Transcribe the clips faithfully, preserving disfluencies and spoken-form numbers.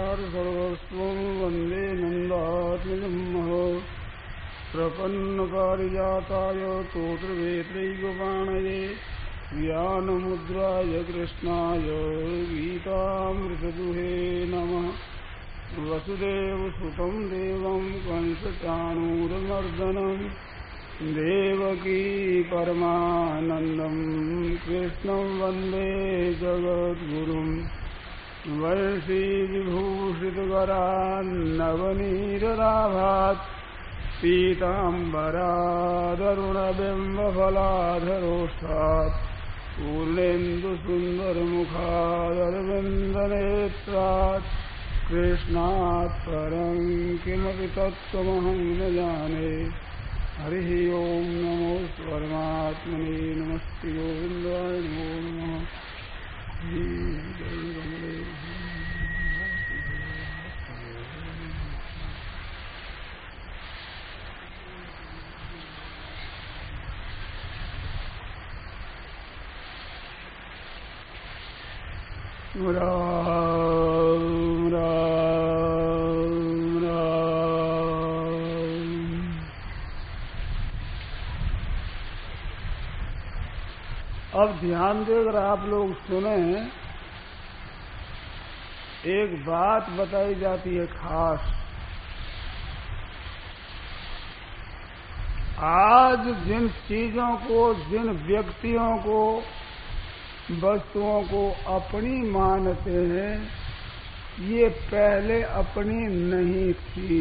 सर्वस्वं वन्दे नन्दात्मजं प्रपन्नपारिजाताय तोत्रवेत्रैकपाणये ज्ञानमुद्राय कृष्णाय गीतामृतदुहे नमः। वसुदेवसुतं देवं कंसचाणूरमर्दनं देवकी परमानन्दं कृष्णं वन्दे जगद्गुरुम्। वंशीविभूषितकरान्नवनीरदाभात् पीताम्बरादरुणबिम्बफलाधरोष्ठात् पूर्णेन्दुसुन्दरमुखादरविन्दनेत्रात् कृष्णात् परं किमपि तत्त्वमहं न जाने। हरिः ओं नमो परमात्मने नमस्ते गोविन्दाय नमो नमः। राम राम राम। अब ध्यान देकर आप लोग सुने, एक बात बताई जाती है खास। आज जिन चीजों को, जिन व्यक्तियों को, वस्तुओं को अपनी मानते हैं, ये पहले अपनी नहीं थी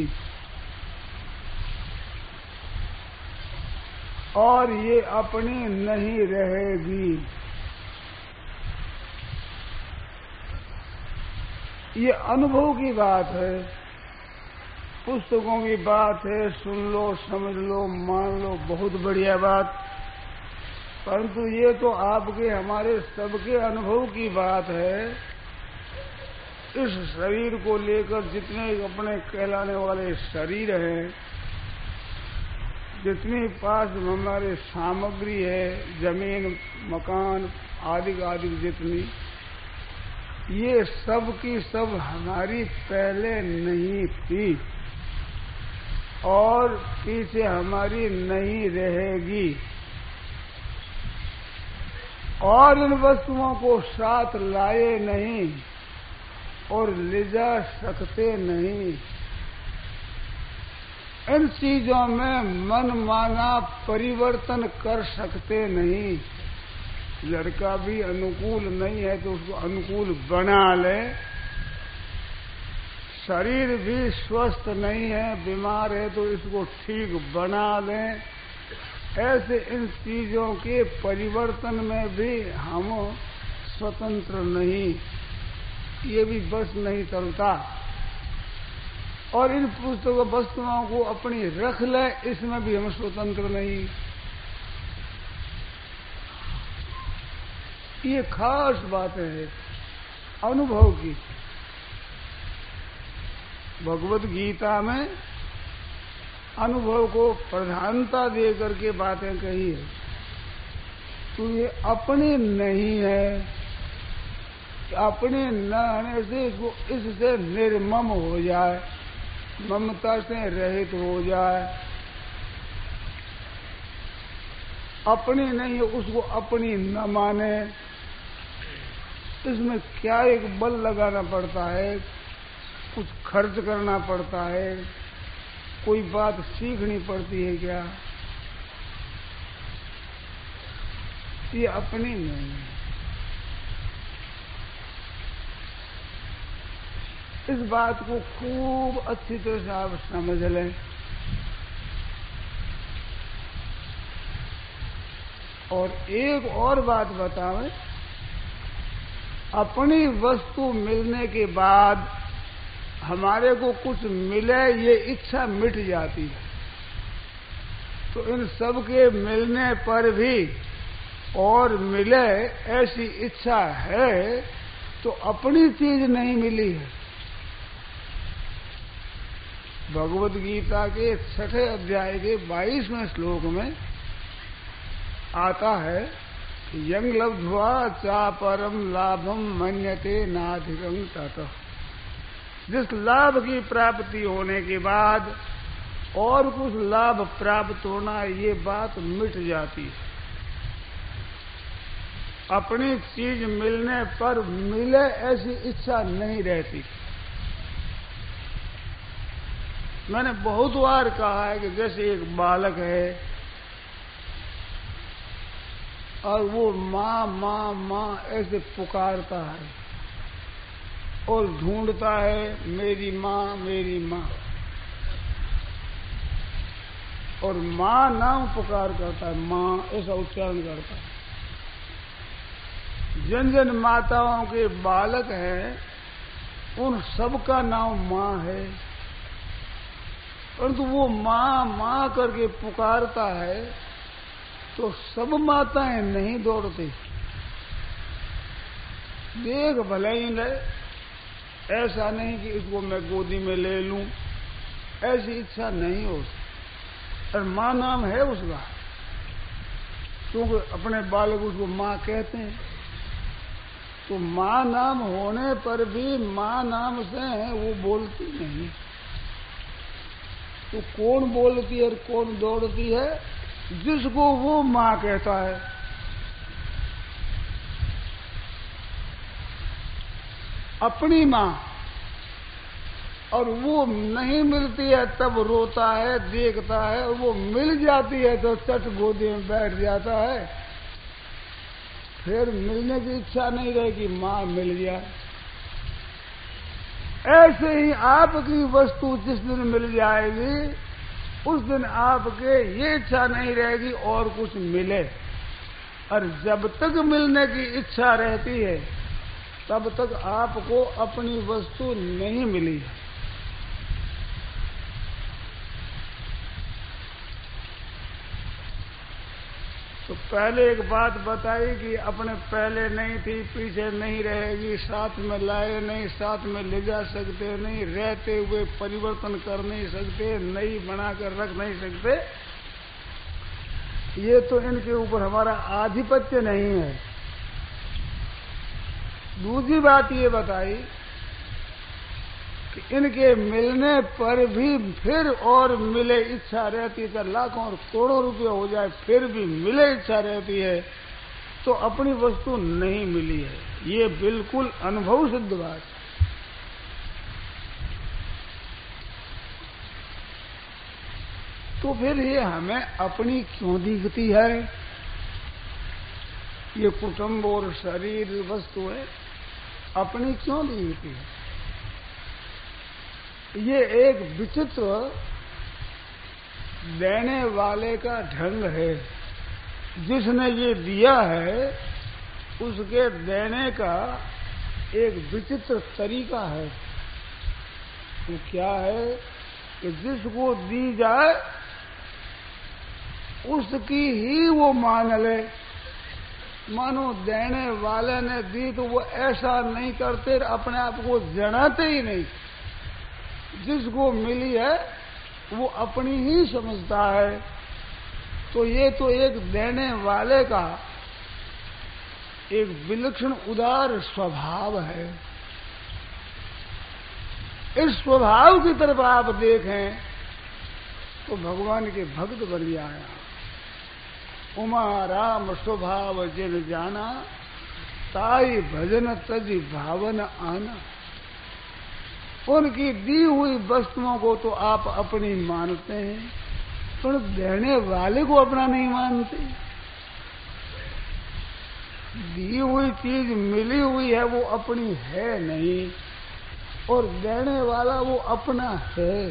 और ये अपनी नहीं रहेगी। ये अनुभव की बात है, पुस्तकों की बात है, सुन लो, समझ लो, मान लो, बहुत बढ़िया बात। परंतु ये तो आपके हमारे सबके अनुभव की बात है। इस शरीर को लेकर जितने अपने कहलाने वाले शरीर हैं, जितनी पास हमारे सामग्री है, जमीन, मकान आदि आदि जितनी, ये सब की सब हमारी पहले नहीं थी और पीछे हमारी नहीं रहेगी। और इन वस्तुओं को साथ लाए नहीं और ले जा सकते नहीं। इन चीजों में मन माना परिवर्तन कर सकते नहीं। लड़का भी अनुकूल नहीं है तो उसको अनुकूल बना ले। शरीर भी स्वस्थ नहीं है, बीमार है तो इसको ठीक बना लें। ऐसे इन चीजों के परिवर्तन में भी हम स्वतंत्र नहीं, ये भी बस नहीं चलता। और इन पुस्तकों वस्तुओं को अपनी रख ले, इसमें भी हम स्वतंत्र नहीं। ये खास बातें हैं अनुभव की। भगवत गीता में अनुभव को प्रधानता दे करके बातें कही है। तो ये अपनी नहीं है, अपने न आने से इसको इससे निर्मम हो जाए, ममता से रहित हो जाए। अपनी नहीं है उसको अपनी न माने। इसमें क्या एक बल लगाना पड़ता है, कुछ खर्च करना पड़ता है, कोई बात सीखनी पड़ती है क्या? ये अपनी नहीं है। इस बात को खूब अच्छी तरह से आप समझ लें। और एक और बात बतावें, अपनी वस्तु मिलने के बाद हमारे को कुछ मिले, ये इच्छा मिट जाती है। तो इन सब के मिलने पर भी और मिले ऐसी इच्छा है, तो अपनी चीज नहीं मिली है। भगवत गीता के छठे अध्याय के बाईसवें श्लोक में आता है, यंग लब्ध्वा चा परम लाभम मन्यते नाधिकं ततः। जिस लाभ की प्राप्ति होने के बाद और कुछ लाभ प्राप्त होना, ये बात मिट जाती है। अपनी चीज मिलने पर मिले ऐसी इच्छा नहीं रहती। मैंने बहुत बार कहा है कि जैसे एक बालक है और वो माँ माँ माँ ऐसे पुकारता है और ढूंढता है मेरी माँ मेरी माँ, और माँ नाम पुकार करता है, माँ ऐसा उच्चारण करता है। जिन जिन माताओं के बालक हैं उन सबका नाम माँ है, परंतु वो माँ माँ करके पुकारता है तो सब माताएं नहीं दौड़ती। देख भले ही ले, ऐसा नहीं कि इसको मैं गोदी में ले लूं, ऐसी इच्छा नहीं होती। और माँ नाम है उसका, क्योंकि अपने बालक उसको माँ कहते हैं। तो माँ नाम होने पर भी माँ नाम से वो बोलती नहीं। तो कौन बोलती है और कौन दौड़ती है? जिसको वो माँ कहता है। अपनी माँ, और वो नहीं मिलती है तब रोता है, देखता है, और वो मिल जाती है तो चट गोदी में बैठ जाता है। फिर मिलने की इच्छा नहीं रहेगी, माँ मिल जाए। ऐसे ही आपकी वस्तु जिस दिन मिल जाएगी उस दिन आपके ये इच्छा नहीं रहेगी और कुछ मिले। और जब तक मिलने की इच्छा रहती है तब तक आपको अपनी वस्तु नहीं मिली है। तो पहले एक बात बताई कि अपने पहले नहीं थी, पीछे नहीं रहेगी, साथ में लाए नहीं, साथ में ले जा सकते नहीं, रहते हुए परिवर्तन कर नहीं सकते, नई बनाकर रख नहीं सकते। ये तो इनके ऊपर हमारा आधिपत्य नहीं है। दूसरी बात ये बताई कि इनके मिलने पर भी फिर और मिले इच्छा रहती है, लाखों और करोड़ों रुपये हो जाए फिर भी मिले इच्छा रहती है, तो अपनी वस्तु नहीं मिली है। ये बिल्कुल अनुभव सिद्ध बात। तो फिर ये हमें अपनी क्यों दिखती है? ये कुटुंब और शरीर वस्तु है, अपनी क्यों दिखती है? ये एक विचित्र देने वाले का ढंग है। जिसने ये दिया है उसके देने का एक विचित्र तरीका है। वो क्या है कि जिसको दी जाए उसकी ही वो मान ले। मानो देने वाले ने दी तो वो ऐसा नहीं करते, अपने आप को जनाते ही नहीं। जिसको मिली है वो अपनी ही समझता है। तो ये तो एक देने वाले का एक विलक्षण उदार स्वभाव है। इस स्वभाव की तरफ आप देखें तो भगवान के भक्त बन जाए। उमा राम स्वभाव जिन जाना, ताई भजन तज भावन आना। उनकी दी हुई वस्तुओं को तो आप अपनी मानते हैं, पर देने वाले को अपना नहीं मानते। दी हुई चीज मिली हुई है वो अपनी है नहीं, और देने वाला वो अपना है।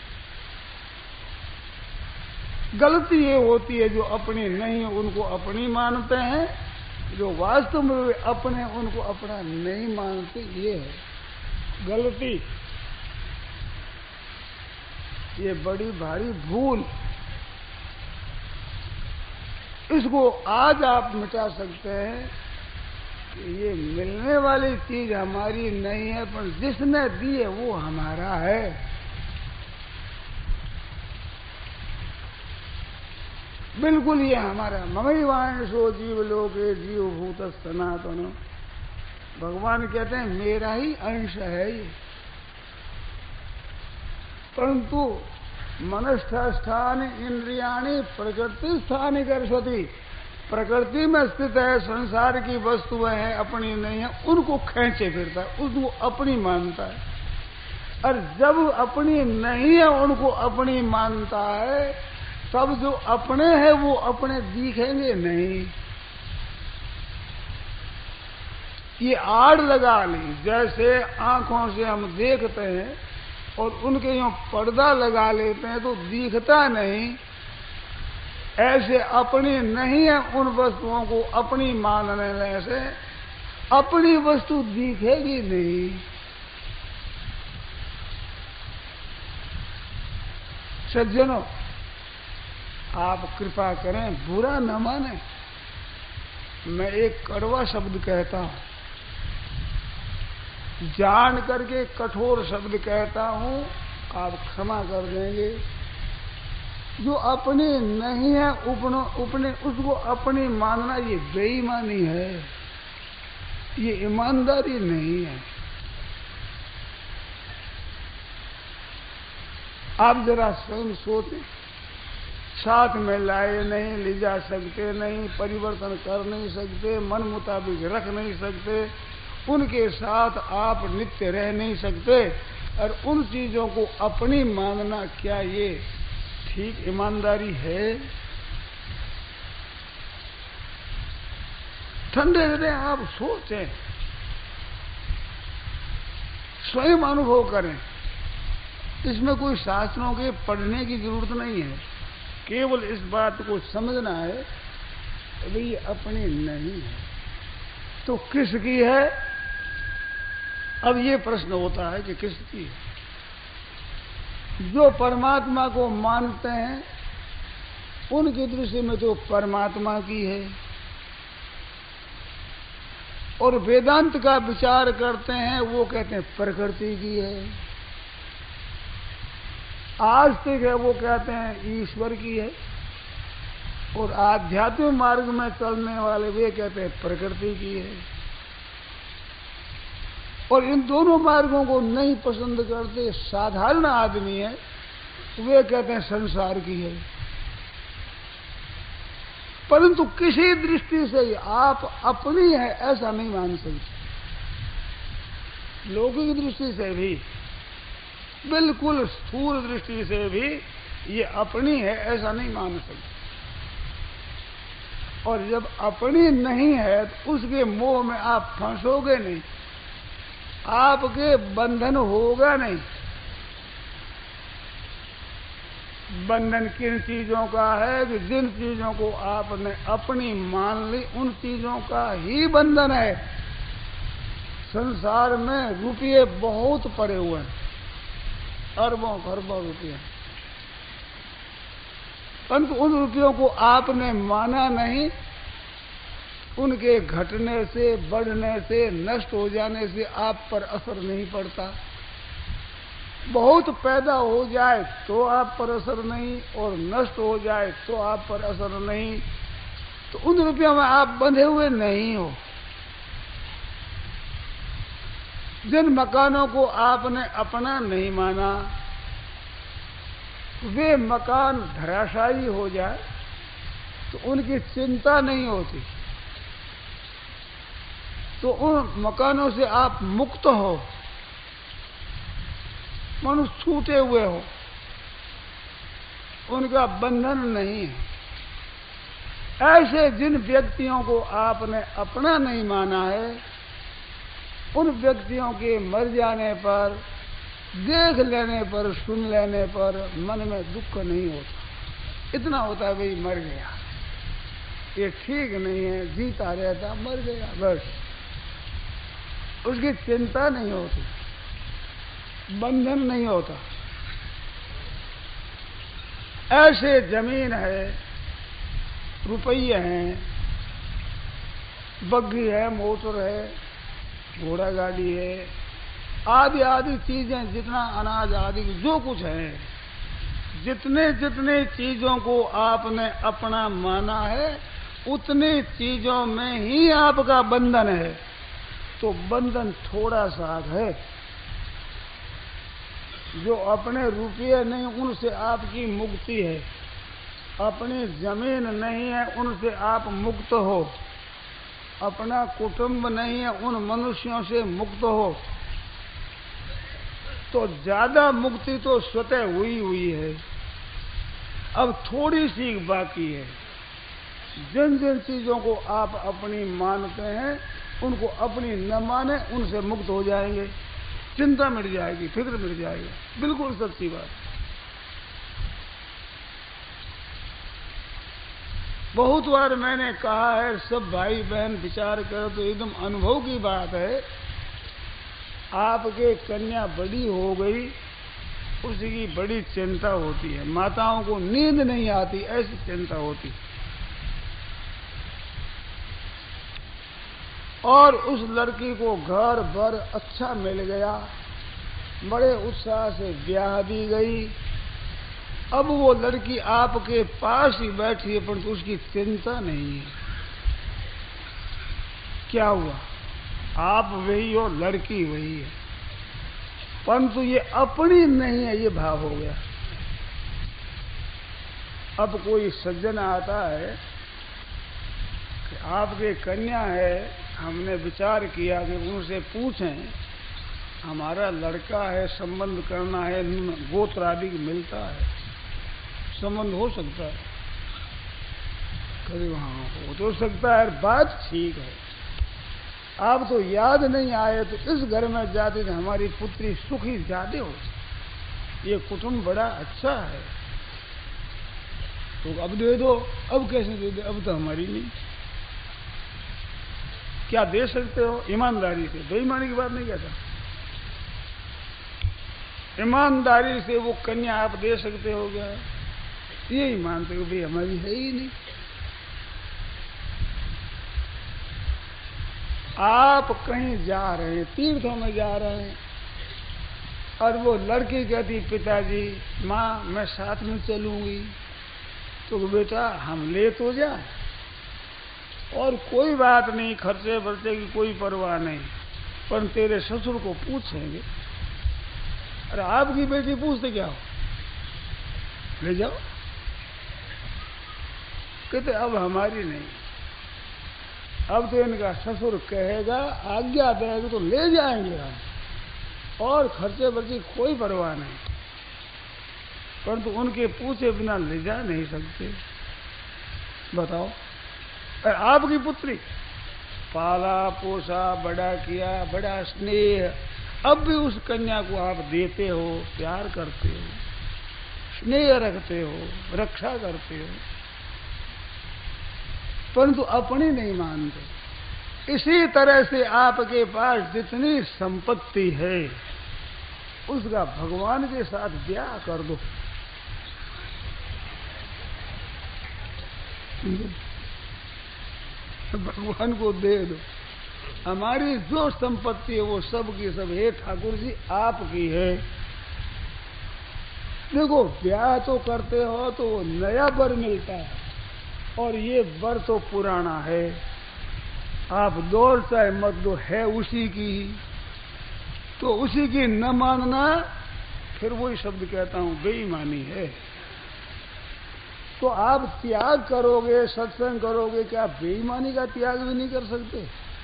गलती ये होती है जो अपनी नहीं उनको अपनी मानते हैं, जो वास्तव में अपने उनको अपना नहीं मानते। ये है गलती, ये बड़ी भारी भूल। इसको आज आप मिटा सकते हैं कि ये मिलने वाली चीज हमारी नहीं है, पर जिसने दी है वो हमारा है। बिल्कुल ये हमारा। ममैवांशो जीव लोके जीव भूत सनातन। भगवान कहते हैं मेरा ही अंश है ये। परंतु मनस्थान इंद्रियाणी प्रकृति स्थानी करती, प्रकृति में स्थित है, संसार की वस्तुएं हैं, अपनी नहीं है, उनको खींचे फिरता है, उसको अपनी मानता है। और जब अपनी नहीं है उनको अपनी मानता है, तब जो अपने हैं वो अपने दिखेंगे नहीं। ये आड़ लगा ली, जैसे आंखों से हम देखते हैं और उनके यूं पर्दा लगा लेते हैं तो दिखता नहीं, ऐसे अपनी नहीं है उन वस्तुओं को अपनी मानने से अपनी वस्तु दिखेगी नहीं। सज्जनों, आप कृपा करें, बुरा न माने, मैं एक कड़वा शब्द कहता हूं, जान करके कठोर शब्द कहता हूं, आप क्षमा कर देंगे। जो अपनी नहीं है उपनो, उपने उसको अपनी मानना ये बेईमानी है, ये ईमानदारी नहीं है। आप जरा स्वयं सोचें, साथ में लाए नहीं, ले जा सकते नहीं, परिवर्तन कर नहीं सकते, मन मुताबिक रख नहीं सकते, उनके साथ आप नित्य रह नहीं सकते, और उन चीजों को अपनी मानना क्या ये ठीक ईमानदारी है? ठंडे हृदय आप सोचें, स्वयं अनुभव करें। इसमें कोई शास्त्रों के पढ़ने की जरूरत नहीं है, केवल इस बात को समझना है कि ये अपनी नहीं है तो किसकी है? अब ये प्रश्न होता है कि किसकी है? जो परमात्मा को मानते हैं उनकी दृष्टि में तो परमात्मा की है, और वेदांत का विचार करते हैं वो कहते हैं प्रकृति की है, आस्तिक है वो कहते हैं ईश्वर की है, और आध्यात्मिक मार्ग में चलने वाले वे कहते हैं प्रकृति की है। और इन दोनों मार्गों को नहीं पसंद करते साधारण आदमी है, वे कहते हैं संसार की है। परंतु किसी दृष्टि से आप अपनी है ऐसा नहीं मान सकते, लौकिक दृष्टि से भी, बिल्कुल स्थूल दृष्टि से भी ये अपनी है ऐसा नहीं मान सकते। और जब अपनी नहीं है तो उसके मोह में आप फंसोगे नहीं, आपके बंधन होगा नहीं। बंधन किन चीजों का है कि जिन चीजों को आपने अपनी मान ली उन चीजों का ही बंधन है। संसार में रुपये बहुत पड़े हुए हैं, अरबों खरबों रुपये, परंतु उन रुपयों को आपने माना नहीं, उनके घटने से, बढ़ने से, नष्ट हो जाने से आप पर असर नहीं पड़ता। बहुत पैदा हो जाए तो आप पर असर नहीं, और नष्ट हो जाए तो आप पर असर नहीं, तो उन रुपयों में आप बंधे हुए नहीं हो। जिन मकानों को आपने अपना नहीं माना, वे मकान धराशायी हो जाए तो उनकी चिंता नहीं होती, तो उन मकानों से आप मुक्त हो, मनुष्य छूटे हुए हो, उनका बंधन नहीं है। ऐसे जिन व्यक्तियों को आपने अपना नहीं माना है, उन व्यक्तियों के मर जाने पर, देख लेने पर, सुन लेने पर मन में दुख नहीं होता। इतना होता है भाई मर गया, ये ठीक नहीं है, जीता रहता, मर गया, बस। उसकी चिंता नहीं होती, बंधन नहीं होता। ऐसे जमीन है, रुपये हैं, बग्घी है, मोटर है, घोड़ा गाड़ी है, आदि आदि चीजें, जितना अनाज आदि जो कुछ है, जितने जितने चीजों को आपने अपना माना है उतने चीजों में ही आपका बंधन है। तो बंधन थोड़ा सा है, जो अपने रुपये नहीं उनसे आपकी मुक्ति है, अपनी जमीन नहीं है उनसे आप मुक्त हो, अपना कुटुंब नहीं है उन मनुष्यों से मुक्त हो, तो ज्यादा मुक्ति तो स्वतः हुई हुई है। अब थोड़ी सी बाकी है। जिन जिन चीजों को आप अपनी मानते हैं उनको अपनी न माने, उनसे मुक्त हो जाएंगे, चिंता मिट जाएगी, फिक्र मिट जाएगी। बिल्कुल सच्ची बात। बहुत बार मैंने कहा है, सब भाई बहन विचार करो तो एकदम अनुभव की बात है। आपके कन्या बड़ी हो गई, उसकी बड़ी चिंता होती है, माताओं को नींद नहीं आती, ऐसी चिंता होती। और उस लड़की को घर भर अच्छा मिल गया, बड़े उत्साह से ब्याह दी गई। अब वो लड़की आपके पास ही बैठी है, परंतु उसकी चिंता नहीं है। क्या हुआ? आप वही हो, लड़की वही है, परंतु ये अपनी नहीं है, ये भाव हो गया। अब कोई सज्जन आता है कि आपके कन्या है, हमने विचार किया कि उनसे पूछें, हमारा लड़का है, संबंध करना है, गोत्र आदि मिलता है, संबंध हो सकता है? कभी वहां हो तो सकता है, बात ठीक है। आप तो याद नहीं आए तो इस घर में जाते तो हमारी पुत्री सुखी ज्यादा हो, ये कुटुंब बड़ा अच्छा है, तो अब दे दो। अब कैसे दे दो? अब तो हमारी नहीं। क्या दे सकते हो? ईमानदारी से, बेईमानी की बात नहीं कहता, ईमानदारी से वो कन्या आप दे सकते हो क्या? यही मानते हो भाई हमारी है ही नहीं। आप कहीं जा रहे हैं, तीर्थों में जा रहे हैं, और वो लड़की कहती पिताजी माँ मैं साथ में चलूंगी, तो बेटा हम ले तो जा, और कोई बात नहीं, खर्चे वर्चे की कोई परवाह नहीं, पर तेरे ससुर को पूछेंगे। अरे आपकी बेटी पूछते क्या हो, ले जाओ। कहते अब हमारी नहीं, अब तो इनका ससुर कहेगा, आज्ञा देगा तो ले जाएंगे हम, और खर्चे वर्चे कोई परवाह नहीं, परंतु उनके पूछे बिना ले जा नहीं सकते। बताओ, आपकी पुत्री पाला पोसा बड़ा किया, बड़ा स्नेह, अब भी उस कन्या को आप देते हो, प्यार करते हो, स्नेह रखते हो, रक्षा करते हो, परंतु अपनी नहीं मानते। इसी तरह से आपके पास जितनी संपत्ति है उसका भगवान के साथ ब्याह कर दो। भगवान को दे दो। हमारी जो संपत्ति है वो सब की सब है ठाकुर जी आपकी है। देखो ब्याह तो करते हो तो वो नया वर मिलता है, और ये वर तो पुराना है। आप दौड़ चाहे मत दो, है उसी की ही, तो उसी की न मानना, फिर वही शब्द कहता हूं, बेईमानी है। तो आप त्याग करोगे, सत्संग करोगे, क्या बेईमानी का त्याग भी नहीं कर सकते?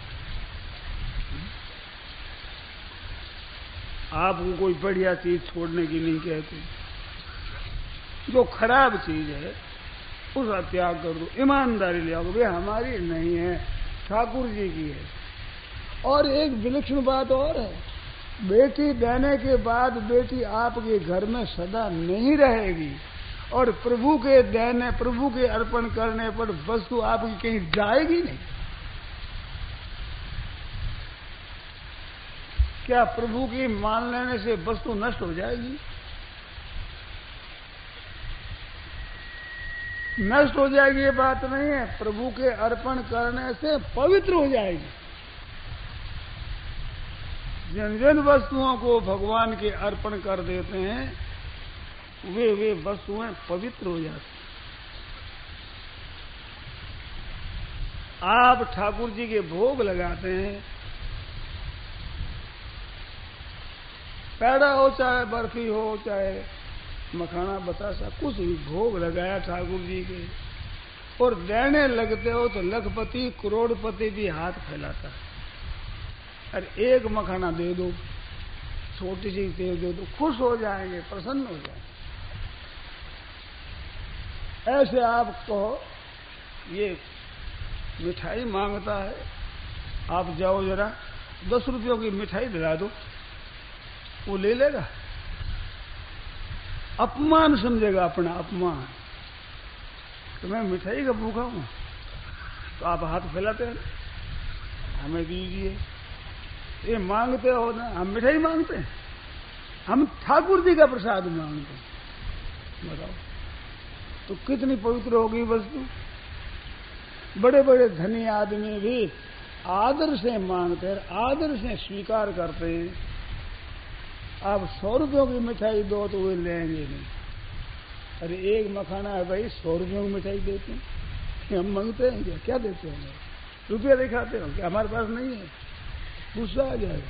आपको कोई बढ़िया चीज छोड़ने की नहीं कहते, जो खराब चीज है उसका त्याग कर दो, ईमानदारी ले आओ, वे हमारी नहीं है, ठाकुर जी की है। और एक विलक्षण बात और है, बेटी देने के बाद बेटी आपके घर में सदा नहीं रहेगी, और प्रभु के देने, प्रभु के अर्पण करने पर वस्तु आपकी कहीं जाएगी नहीं। क्या प्रभु की मान लेने से वस्तु नष्ट हो जाएगी? नष्ट हो जाएगी ये बात नहीं है, प्रभु के अर्पण करने से पवित्र हो जाएगी। जिन जिन वस्तुओं को भगवान के अर्पण कर देते हैं वे वे वस्तुएं पवित्र हो जाती। आप ठाकुर जी के भोग लगाते हैं, पेड़ा हो चाहे बर्फी हो चाहे मखाना बतासा कुछ भी भोग लगाया ठाकुर जी के और देने लगते हो तो लखपति करोड़पति भी हाथ फैलाता है। अरे एक मखाना दे दो, छोटी सी तेल दे दो, खुश हो जाएंगे, प्रसन्न हो जाएंगे। ऐसे आप कहो ये मिठाई मांगता है, आप जाओ जरा दस रुपयों की मिठाई दिला दो, वो ले लेगा? अपमान समझेगा, अपना अपमान। तो मैं मिठाई का भूखा हूं, तो आप हाथ फैलाते हैं हमें दीजिए, ये मांगते हो ना। हम मिठाई मांगते हैं, हम ठाकुर जी का प्रसाद मांगते हैं। बताओ तो कितनी पवित्र होगी वस्तु। बड़े बड़े धनी आदमी भी आदर से मांगते हैं, आदर से स्वीकार करते हैं। आप सौ रुपयों की मिठाई दो तो वे लेंगे नहीं। अरे एक मखाना है भाई, सौ रुपयों की मिठाई देते हैं, हम मांगते हैं क्या? क्या देते हैं? रुपया दिखाते हो क्या? हमारे पास नहीं है, गुस्सा आ जाएगा।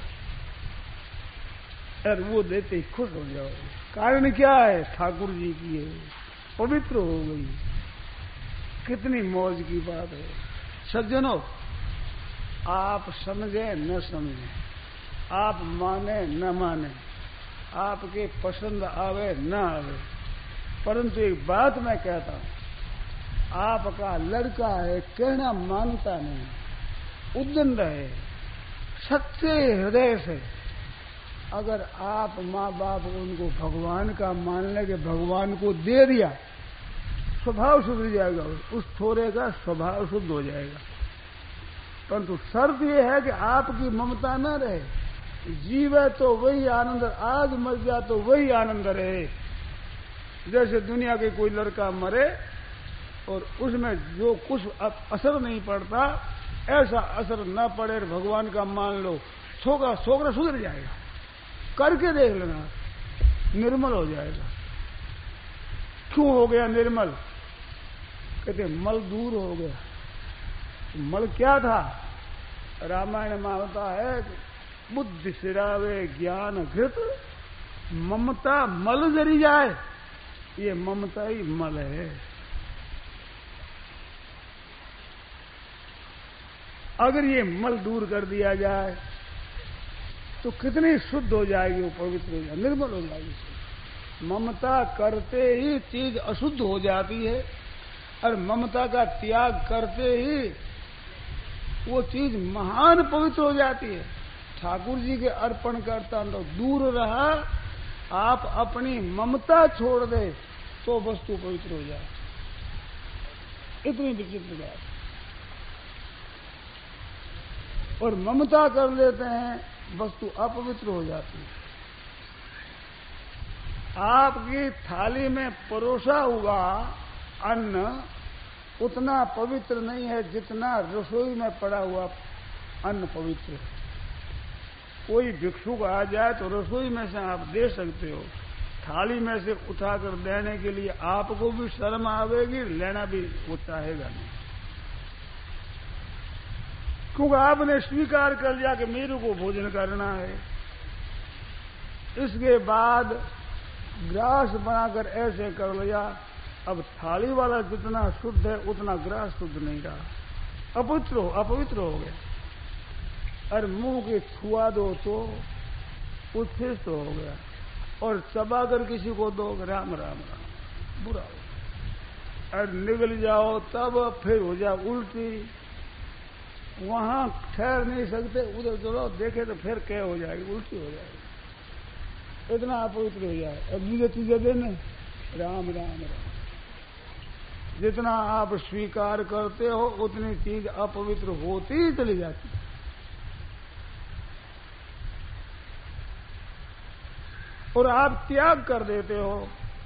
अरे वो देते ही खुश हो जाओगे। कारण क्या है? ठाकुर जी की है, पवित्र हो गई। कितनी मौज की बात है। सज्जनों, आप समझे न समझे, आप माने न माने, आपके पसंद आवे न आवे, परंतु एक बात मैं कहता हूं, आपका लड़का है, कहना मानता नहीं, उद्दंड है, सच्चे हृदय से अगर आप माँ बाप उनको भगवान का मान लेके भगवान को दे दिया, स्वभाव सुधर जाएगा, उस थोड़े का स्वभाव शुद्ध हो जाएगा। परंतु शर्त यह है कि आपकी ममता न रहे। जीवे तो वही आनंद, आज मर जा तो वही आनंद रहे। जैसे दुनिया के कोई लड़का मरे और उसमें जो कुछ असर नहीं पड़ता, ऐसा असर न पड़े, भगवान का मान लो, छोकरा छोकरा सुधर जाएगा। करके देख लेना, निर्मल हो जाएगा। क्यों हो गया निर्मल? कहते मल दूर हो गया। मल क्या था? रामायण में होता है बुद्धि सिरावे ज्ञान घृत, ममता मल जरी जाए। ये ममता ही मल है। अगर ये मल दूर कर दिया जाए तो कितनी शुद्ध हो जाएगी, वो पवित्र हो जाएगी, निर्मल हो जाएगी। ममता करते ही चीज अशुद्ध हो जाती है और ममता का त्याग करते ही वो चीज महान पवित्र हो जाती है। ठाकुर जी के अर्पण करता तो दूर रहा, आप अपनी ममता छोड़ दे तो वस्तु पवित्र हो जाए। इतनी विचित्र बात। और ममता कर लेते हैं, वस्तु अपवित्र हो जाती है। आपकी थाली में परोसा हुआ अन्न उतना पवित्र नहीं है जितना रसोई में पड़ा हुआ अन्न पवित्र है। कोई भिक्षुक आ जाए तो रसोई में से आप दे सकते हो, थाली में से उठाकर देने के लिए आपको भी शर्म आवेगी, लेना भी वो चाहेगा नहीं, क्योंकि आपने स्वीकार कर लिया कि मेरे को भोजन करना है। इसके बाद ग्रास बनाकर ऐसे कर लिया, अब थाली वाला जितना शुद्ध है उतना ग्रास शुद्ध नहीं रहा, अपवित्र हो अपवित्र हो गया। और मुंह के छुआ दो तो उत्कृष्ट हो गया, और चबाकर किसी को दो राम राम राम बुरा हो। और निगल जाओ तब फिर हो जाए उल्टी, वहां ठहर नहीं सकते, उधर चलो देखे तो फिर क्या हो जाएगी, उल्टी हो जाएगी, इतना अपवित्र हो जाए। अब ये चीजें देने राम राम राम, जितना आप स्वीकार करते हो उतनी चीज अपवित्र होती ही चली जाती है। और आप त्याग कर देते हो।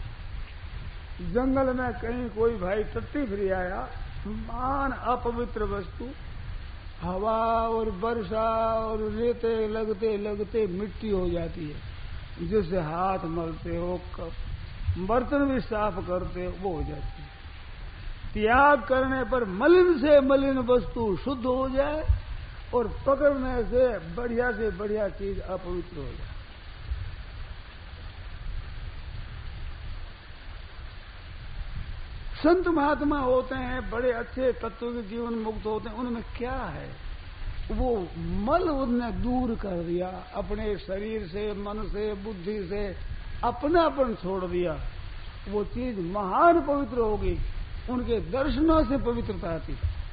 जंगल में कहीं कोई भाई टट्टी फिर आया, मान अपवित्र वस्तु, हवा और वर्षा और रेते लगते लगते मिट्टी हो जाती है, जिससे हाथ मलते हो, बर्तन भी साफ करते हो, वो हो जाती है। त्याग करने पर मलिन से मलिन वस्तु शुद्ध हो जाए और पकड़ने से बढ़िया से बढ़िया चीज अपवित्र हो जाए। संत महात्मा होते हैं, बड़े अच्छे तत्व के जीवन मुक्त होते हैं, उनमें क्या है? वो मल उनने दूर कर दिया, अपने शरीर से, मन से, बुद्धि से अपनापन छोड़ दिया। वो चीज महान पवित्र होगी। उनके दर्शनों से पवित्रता आती,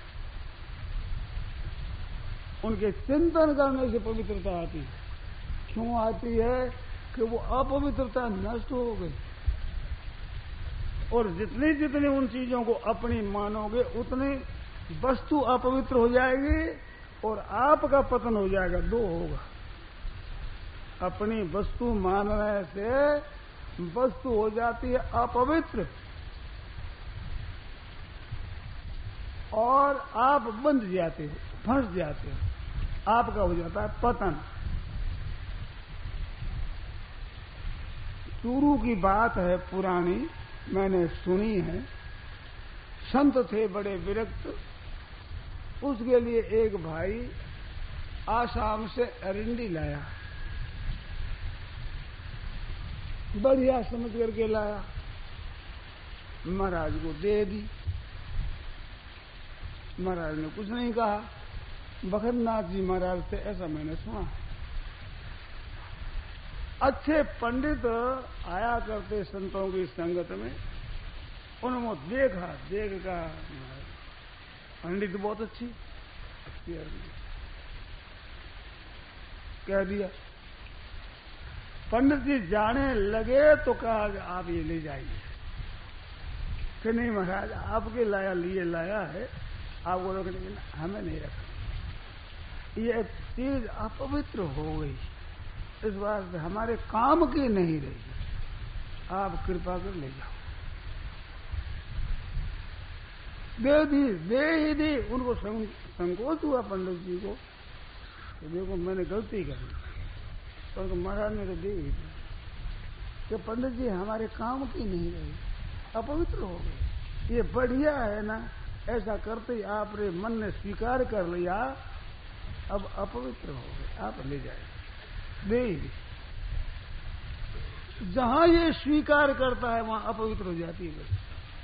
उनके चिंतन करने से पवित्रता आती। क्यों आती है? कि वो अपवित्रता नष्ट हो गई। और जितनी जितनी उन चीजों को अपनी मानोगे उतनी वस्तु अपवित्र हो जाएगी और आपका पतन हो जाएगा। दो होगा। अपनी वस्तु मानने से वस्तु हो जाती है अपवित्र और आप बंध जाते हो, फंस जाते हो, आपका हो जाता है पतन। चूरू की बात है पुरानी, मैंने सुनी है। संत थे बड़े विरक्त, उसके लिए एक भाई आसाम से अरिंडी लाया, बढ़िया समझ करके लाया, महाराज को दे दी। महाराज ने कुछ नहीं कहा। बखरनाथ जी महाराज से ऐसा मैंने सुना। अच्छे पंडित आया करते संतों की संगत में, उन्होंने देखा, देख का पंडित बहुत अच्छी अच्छी कह दिया। पंडित जी जाने लगे तो कहा कि आप ये ले जाइए। कि नहीं महाराज, आपके लाया लिए लाया है, आपको रखने, हमें नहीं रखना। ये चीज अपवित्र हो गई, इस बात से हमारे काम की नहीं रही, आप कृपा कर ले जाओ। दे दी, दे ही दी। उनको संकोच हुआ पंडित जी को कि देखो मैंने गलती करी, परंतु महाराज ने तो दे ही दी। कि पंडित जी हमारे काम की नहीं रही, अपवित्र हो गई। ये बढ़िया है ना, ऐसा करते ही आपने मन ने स्वीकार कर लिया, अब अपवित्र हो गए, आप ले जाए। दे ही दी। जहां ये स्वीकार करता है वहां अपवित्र हो जाती है।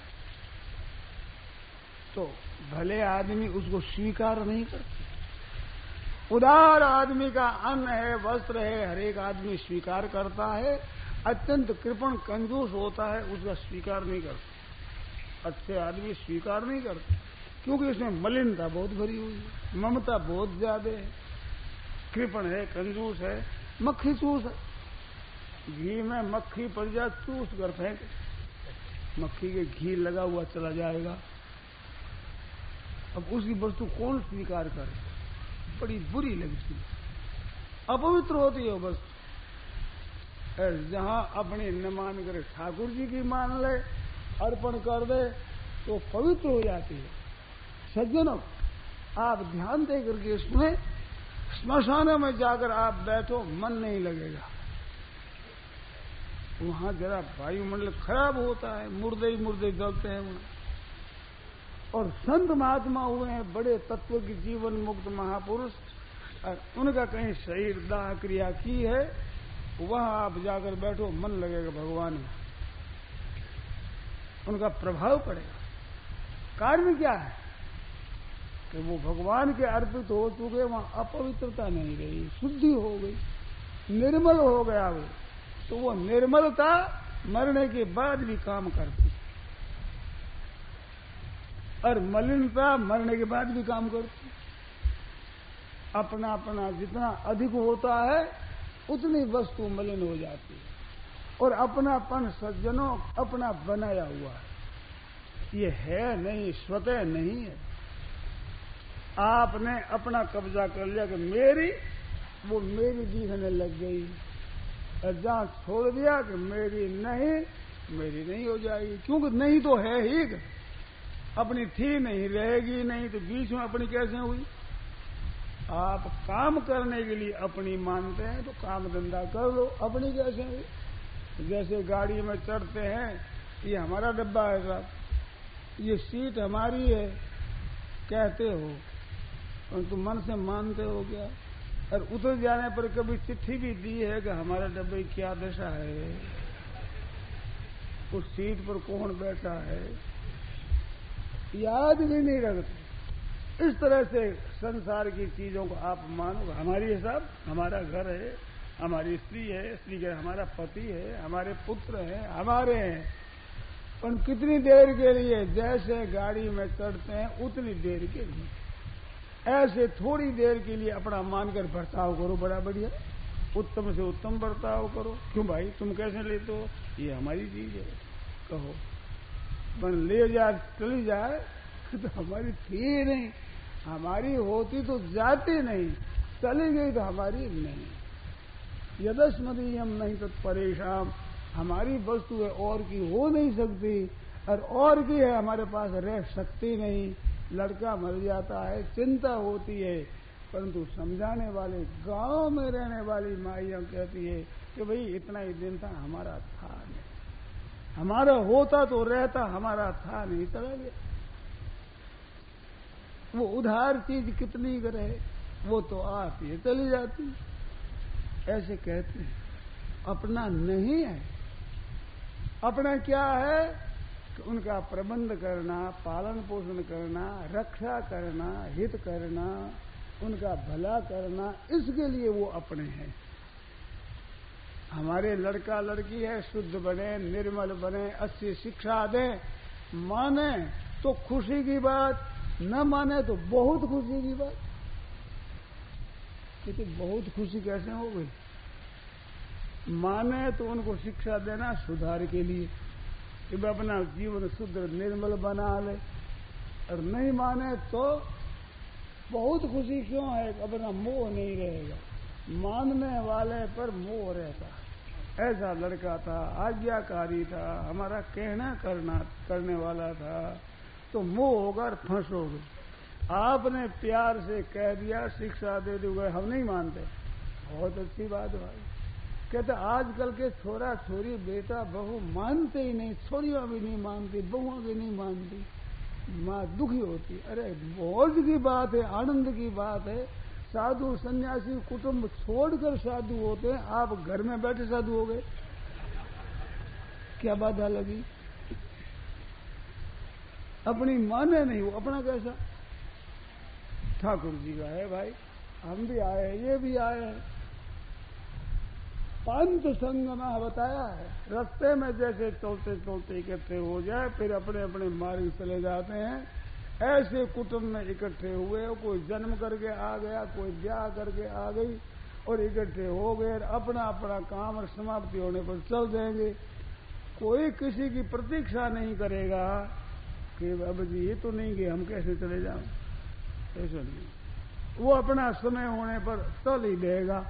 तो भले आदमी उसको स्वीकार नहीं करते। उदार आदमी का अन्न है, वस्त्र है, हर एक आदमी स्वीकार करता है। अत्यंत कृपण कंजूस होता है, उसका स्वीकार नहीं करता। अच्छे आदमी स्वीकार नहीं करते, क्योंकि इसमें मलिनता बहुत भरी हुई है, ममता बहुत ज्यादा है, कृपण है, कंजूस है, मक्खी चूस है। घी में मक्खी पड़ जाए, चूस कर फेंक, मक्खी के घी लगा हुआ चला जाएगा। अब उसकी वस्तु कौन स्वीकार करे? बड़ी बुरी लगती है, अपवित्र होती है वस्तु। जहां अपनी न मान करे, ठाकुर जी की मान ले, अर्पण कर दे, तो पवित्र हो जाती है। सज्जनों, आप ध्यान दे करके इसमें, स्मशान में जाकर आप बैठो, मन नहीं लगेगा। वहां जरा वायुमंडल खराब होता है, मुर्दे ही मुर्दे जलते हैं वहां। और संत महात्मा हुए हैं, बड़े तत्व की जीवन मुक्त महापुरुष, और उनका कहीं शरीर दाह क्रिया की है, वहां आप जाकर बैठो, मन लगेगा भगवान में, उनका प्रभाव पड़ेगा। कारण क्या है कि वो भगवान के अर्पित हो चुके, वहां अपवित्रता नहीं रही, शुद्धि हो गई, निर्मल हो गया वो। तो वो निर्मलता मरने के बाद भी काम करती, और मलिनता मरने के बाद भी काम करती। अपना अपना जितना अधिक होता है उतनी वस्तु मलिन हो जाती है, और अपनापन सज्जनों अपना बनाया हुआ है, ये है नहीं, स्वतः नहीं है। आपने अपना कब्जा कर लिया कि मेरी, वो मेरी दिखने लग गई, और जहां छोड़ दिया कि मेरी नहीं, मेरी नहीं हो जाएगी, क्योंकि नहीं तो है ही, अपनी थी नहीं, रहेगी नहीं, तो बीच में अपनी कैसे हुई? आप काम करने के लिए अपनी मानते हैं तो काम धंधा कर लो, अपनी कैसे हुई? जैसे गाड़ी में चढ़ते हैं, ये हमारा डब्बा है साहब, ये सीट हमारी है कहते हो, परंतु मन से मानते हो क्या? और उतर जाने पर कभी चिट्ठी भी दी है कि हमारे डब्बे की क्या दशा है, उस सीट पर कौन बैठा है, याद भी नहीं रखते। इस तरह से संसार की चीजों को आप मानो। हमारी हिसाब, हमारा घर है, हमारी स्त्री है, स्त्री के हमारा पति है, हमारे पुत्र है, हमारे हैं, पर कितनी देर के लिए? जैसे गाड़ी में चढ़ते हैं उतनी देर के लिए। ऐसे थोड़ी देर के लिए अपना मानकर बर्ताव करो, बड़ा बढ़िया, उत्तम से उत्तम बर्ताव करो। क्यों भाई, तुम कैसे लेते हो? ये हमारी चीज है, कहो। पर ले जा चली जाए तो हमारी थी नहीं, हमारी होती तो जाती नहीं, चली गई तो हमारी नहीं। यदस्मदीयम नहीं तो परेशान, हमारी वस्तु है, और की हो नहीं सकती, और और की है हमारे पास रह सकती नहीं। लड़का मर जाता है, चिंता होती है, परंतु समझाने वाले गांव में रहने वाली माइयां कहती है कि भाई इतना ही दिन था, हमारा था नहीं, हमारा होता तो रहता, हमारा था नहीं, चला गया। वो उधार चीज कितनी करे, वो तो आती है चली जाती। ऐसे कहते हैं अपना नहीं है। अपना क्या है कि उनका प्रबंध करना, पालन पोषण करना, रक्षा करना, हित करना, उनका भला करना, इसके लिए वो अपने हैं। हमारे लड़का लड़की है, शुद्ध बने, निर्मल बने, अच्छी शिक्षा दें, माने तो खुशी की बात, न माने तो बहुत खुशी की बात। कि तो बहुत खुशी कैसे हो गई? माने तो उनको शिक्षा देना सुधार के लिए कि वे अपना जीवन शुद्ध निर्मल बना ले, और नहीं माने तो बहुत खुशी क्यों है? अपना मोह नहीं रहेगा, मानने वाले पर मोह रहता। ऐसा लड़का था, आज्ञाकारी था, हमारा कहना करना करने वाला था, तो मोह होगा और फंसोगे। आपने प्यार से कह दिया, शिक्षा दे दोगे, हम नहीं मानते, बहुत अच्छी बात भाई। कहते आजकल के छोरा छोरी बेटा बहू मानते ही नहीं, छोरियां भी नहीं मानती, बहुआ भी नहीं मानती, माँ दुखी होती। अरे मौज की बात है, आनंद की बात है। साधु सन्यासी कुटुंब छोड़कर साधु होते हैं, आप घर में बैठे साधु हो गए, क्या बाधा लगी? अपनी माने नहीं, वो अपना कैसा? ठाकुर जी का है भाई, हम भी आए हैं, ये भी आए हैं। पंथ संग में बताया है, रास्ते में जैसे चलते चलते इकट्ठे हो जाए, फिर अपने अपने मार्ग चले जाते हैं। ऐसे कुटुंब में इकट्ठे हुए, कोई जन्म करके आ गया, कोई ब्याह करके आ गई, और इकट्ठे हो गए, अपना अपना काम और समाप्ति होने पर चल जाएंगे। कोई किसी की प्रतीक्षा नहीं करेगा कि अब जी ये तो नहीं गए, हम कैसे चले जाएं, ऐसा नहीं। वो अपना समय होने पर चल ही देगा।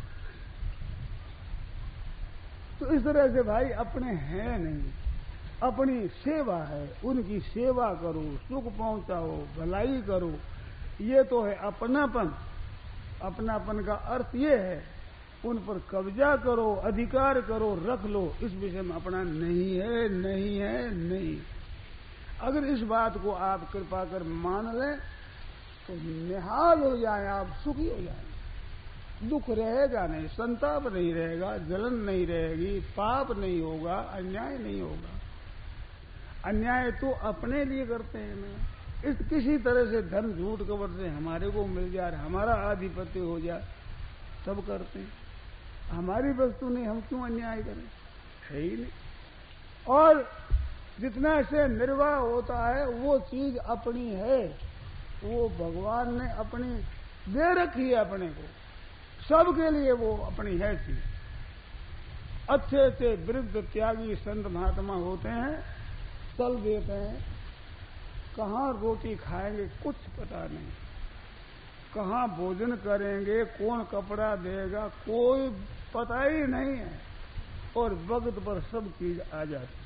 तो इस तरह से भाई अपने हैं नहीं, अपनी सेवा है, उनकी सेवा करो, सुख पहुंचाओ, भलाई करो, ये तो है अपनापन। अपनापन का अर्थ ये है उन पर कब्जा करो, अधिकार करो, रख लो, इस विषय में अपना नहीं है, नहीं है, नहीं। अगर इस बात को आप कृपा कर मान लें तो निहाल हो जाए, आप सुखी हो जाए, दुख रहेगा नहीं, संताप नहीं रहेगा, जलन नहीं रहेगी, पाप नहीं होगा, अन्याय नहीं होगा। अन्याय तो अपने लिए करते हैं ना, इस किसी तरह से धन झूठ कबर से हमारे को मिल जाए, हमारा आधिपत्य हो जाए, तब करते हैं। हमारी वस्तु नहीं, हम क्यों अन्याय करें? है ही नहीं। और जितना से निर्वाह होता है वो चीज अपनी है, वो भगवान ने अपनी दे रखी है अपने को, सबके लिए वो अपनी है चीज। अच्छे अच्छे वृद्ध त्यागी संत महात्मा होते हैं, चल देते हैं, कहाँ रोटी खाएंगे कुछ पता नहीं, कहाँ भोजन करेंगे, कौन कपड़ा देगा कोई पता ही नहीं है, और वक्त पर सब चीज आ जाती।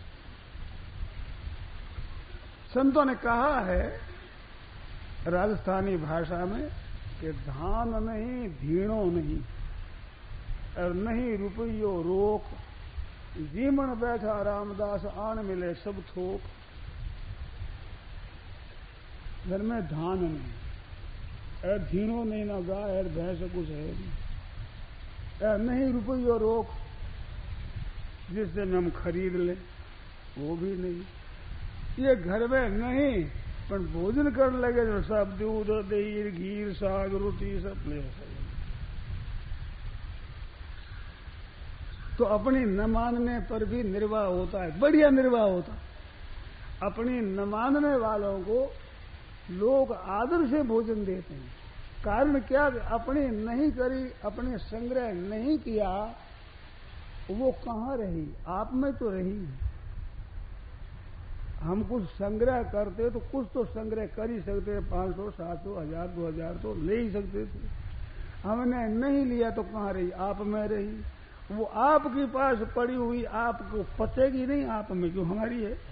संतों ने कहा है राजस्थानी भाषा में कि धान नहीं, धीणो नहीं, और नहीं रुपयो रोक, जीवन बैठा रामदास, आन मिले सब थोक। घर में धान नहीं, और धीणो नहीं, ना गाय और भैंस कुछ है नहीं, और नहीं रुपयो रोक जिससे हम खरीद लें, वो भी नहीं। ये घर में नहीं, पण भोजन करने लगे तो सब दूध दही घी साग रोटी सब ले तो अपनी न मानने पर भी निर्वाह होता है, बढ़िया निर्वाह होता। अपनी न मानने वालों को लोग आदर से भोजन देते हैं। कारण क्या? अपनी नहीं करी, अपने संग्रह नहीं किया, वो कहाँ रही? आप में तो रही। हम कुछ संग्रह करते तो कुछ तो संग्रह कर ही सकते, पांच सौ सात सौ हजार दो हजार तो ले ही सकते थे। हमने नहीं लिया तो कहाँ रही? आप में रही। वो आपके पास पड़ी हुई आपको पचेगी नहीं, आप में क्यों हमारी है?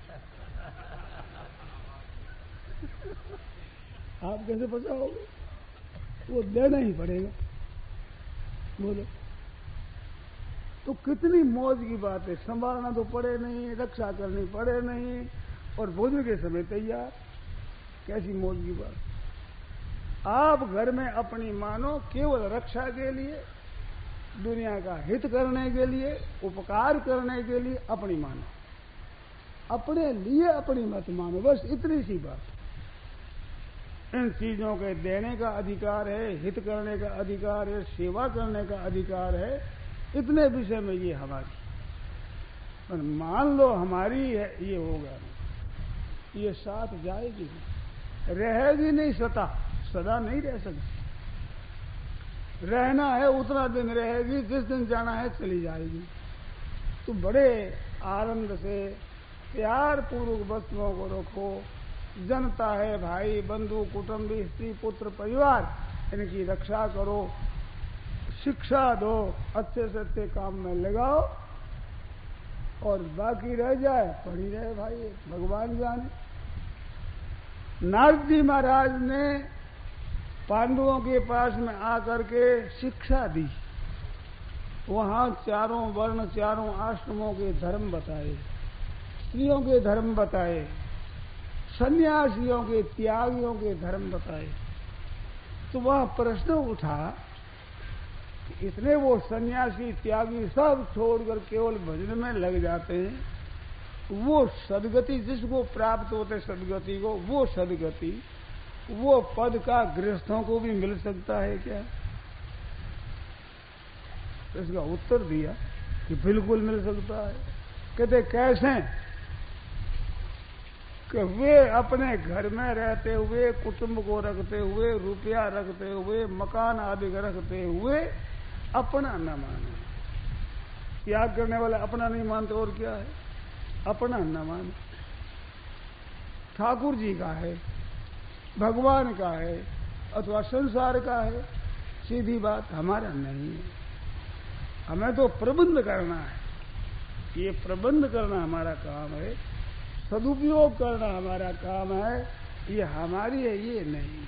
आप कैसे पचाओगे? वो देना ही पड़ेगा। बोलो तो कितनी मौज की बात है। संभालना तो पड़े नहीं, रक्षा करनी पड़े नहीं, और भोजन के समय तैयार। कैसी मौज की बात। आप घर में अपनी मानो केवल रक्षा के लिए, दुनिया का हित करने के लिए, उपकार करने के लिए अपनी मानो, अपने लिए अपनी मत मानो। बस इतनी सी बात। इन चीजों के देने का अधिकार है, हित करने का अधिकार है, सेवा करने का अधिकार है। इतने विषय में ये हमारी, पर मान लो हमारी है, ये होगा नहीं, ये साथ जाएगी नहीं, रहेगी नहीं सदा, सदा नहीं रह सकती। रहना है उतना दिन रहेगी, जिस दिन जाना है चली जाएगी। तो बड़े आनंद से प्यार पूर्वक वस्तुओं को रखो। जनता है, भाई बंधु कुटुंबी स्त्री पुत्र परिवार, इनकी रक्षा करो, शिक्षा दो, अच्छे से अच्छे काम में लगाओ, और बाकी रह जाए पड़ी रहे भाई, भगवान जाने। नारद जी महाराज ने पांडवों के पास में आकर के शिक्षा दी। वहां चारों वर्ण, चारों आश्रमों के धर्म बताए, स्त्रियों के धर्म बताए, सन्यासियों के, त्यागियों के धर्म बताए। तो वह प्रश्न उठा कि इतने वो सन्यासी त्यागी सब छोड़कर केवल भजन में लग जाते हैं, वो सदगति जिसको प्राप्त होते सदगति को, वो सदगति, वो पद का गृहस्थों को भी मिल सकता है क्या? तो इसका उत्तर दिया कि बिल्कुल मिल सकता है। कहते कैसे? कि वे अपने घर में रहते हुए, कुटुंब को रखते हुए, रुपया रखते हुए, मकान आदि रखते हुए अपना न माने। त्याग करने वाले अपना नहीं मानते, और क्या है? अपना न माने। ठाकुर जी का है, भगवान का है, अथवा संसार का है, सीधी बात हमारा नहीं है। हमें तो प्रबंध करना है, ये प्रबंध करना हमारा काम है, सदुपयोग करना हमारा काम है, ये हमारी है, ये नहीं।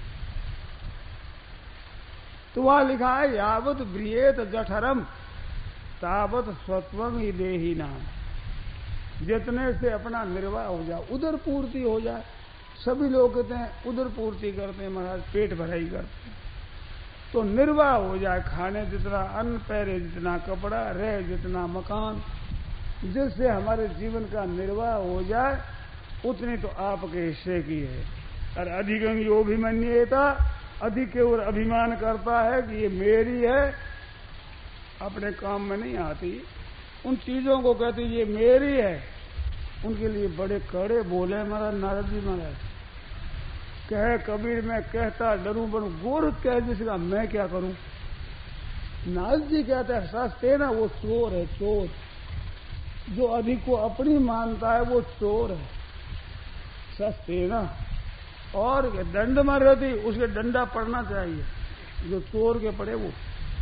तो वहां लिखा है यावत ब्रियेत जठरम तावत स्वत्वम ही देही नाम। जितने से अपना निर्वाह हो जाए, उदर पूर्ति हो जाए। सभी लोग कहते हैं उदर पूर्ति करते हैं महाराज, पेट भराई करते हैं, तो निर्वाह हो जाए। खाने जितना अन्न, पहरे जितना कपड़ा, रहे जितना मकान, जिससे हमारे जीवन का निर्वाह हो जाए, उतनी तो आपके हिस्से की है। और अधिकं यो अभिमन्येता, अधिक के और अभिमान करता है कि ये मेरी है, अपने काम में नहीं आती। उन चीजों को कहते ये मेरी है, उनके लिए बड़े कड़े बोले महाराज नारद जी महाराज। कहे कबीर मैं कहता डरूं बनूं, गोरख कह जिसका मैं क्या करूं। नारद जी कहते हैं सस्ते ना, वो चोर है, चोर। जो अधिक को अपनी मानता है वो चोर है, सस्ते ना। और दंड मर रहती, उसके डंडा पड़ना चाहिए। जो चोर के पड़े वो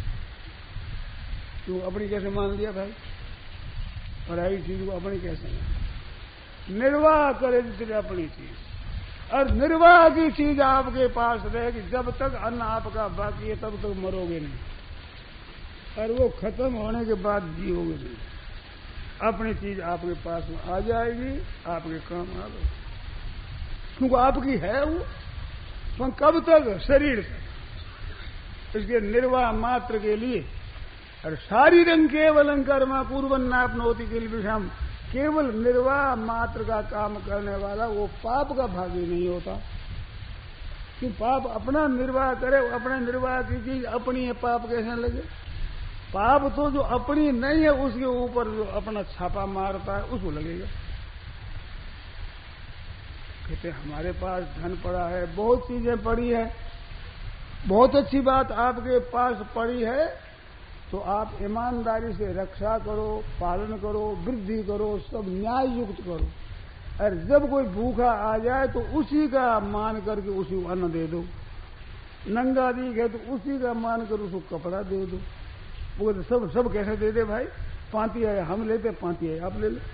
तू अपनी कैसे मान लिया भाई? पढ़ाई चीज को अपनी कैसे मान? निर्वाह करे जिसने अपनी चीज, और निर्वाह की चीज आपके पास रहेगी। जब तक अन्न आपका बाकी है तब तक मरोगे नहीं, और वो खत्म होने के बाद जियोगे नहीं। अपनी चीज आपके पास में आ जाएगी, आपके काम आ गए, क्योंकि आपकी है वो। पर कब तक? शरीर तक। इसके निर्वाह मात्र के लिए। और शारीरं केवलं कर्म पूर्वं नाप्नोति किल विषम, केवल निर्वाह मात्र का काम करने वाला वो पाप का भागी नहीं होता। कि पाप अपना निर्वाह करे, अपने निर्वाह की चीज अपनी है, पाप कैसे लगे? पाप तो जो अपनी नहीं है उसके ऊपर जो अपना छापा मारता है उसको लगेगा। कहते हमारे पास धन पड़ा है, बहुत चीजें पड़ी है, बहुत अच्छी बात आपके पास पड़ी है, तो आप ईमानदारी से रक्षा करो, पालन करो, वृद्धि करो, सब न्याय युक्त करो। और जब कोई भूखा आ जाए तो उसी का मान करके उसी को अन्न दे दो। नंगा दीख है तो उसी का मान कर उसको कपड़ा दे दो। वो तो सब सब कैसे दे दे भाई? पांती है हम लेते, पांती है आप ले लो,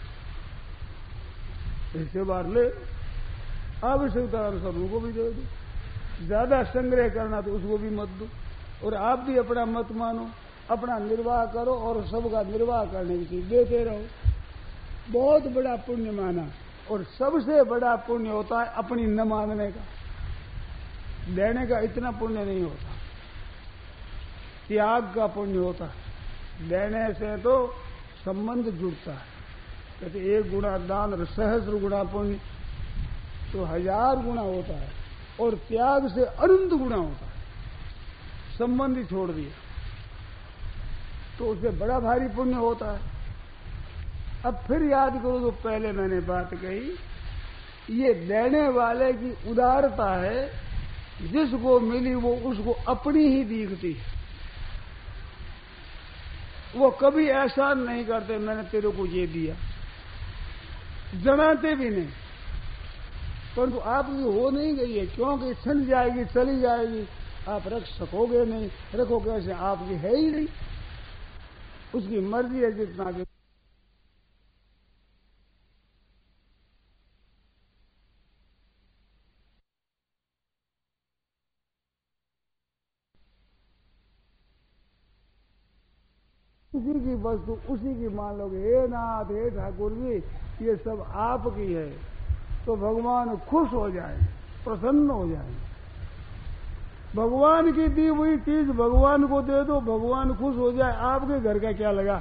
ऐसे बार ले, आवश्यकता अनुसार उनको भी दे दो। ज्यादा संग्रह करना तो उसको भी मत दो, और आप भी अपना मत मानो, अपना निर्वाह करो और सबका निर्वाह करने की चीज देते रहो। बहुत बड़ा पुण्य माना। और सबसे बड़ा पुण्य होता है अपनी न मानने का। देने का इतना पुण्य नहीं होता, त्याग का पुण्य होता है। देने से तो संबंध जुड़ता है। कहते एक गुना दान और सहस्र गुना पुण्य, तो हजार गुना होता है, और त्याग से अनंत गुना होता है। संबंध ही छोड़ दिया तो उससे बड़ा भारी पुण्य होता है। अब फिर याद करो जो पहले मैंने बात कही, ये देने वाले की उदारता है, जिसको मिली वो उसको अपनी ही दिखती है। वो कभी ऐसा नहीं करते मैंने तेरे को ये दिया, जनाते भी नहीं, परंतु आपकी हो नहीं गई है, क्योंकि छन जाएगी, चली जाएगी, आप रख सकोगे नहीं, रखो कैसे? आपकी है ही नहीं, उसकी मर्जी है जितना कि उसी की वस्तु उसी की मान लोगे। हे नाथ, हे ठाकुर जी, ये सब आपकी है, तो भगवान खुश हो जाए, प्रसन्न हो जाए। भगवान की दी हुई चीज भगवान को दे दो, भगवान खुश हो जाए, आपके घर का क्या लगा?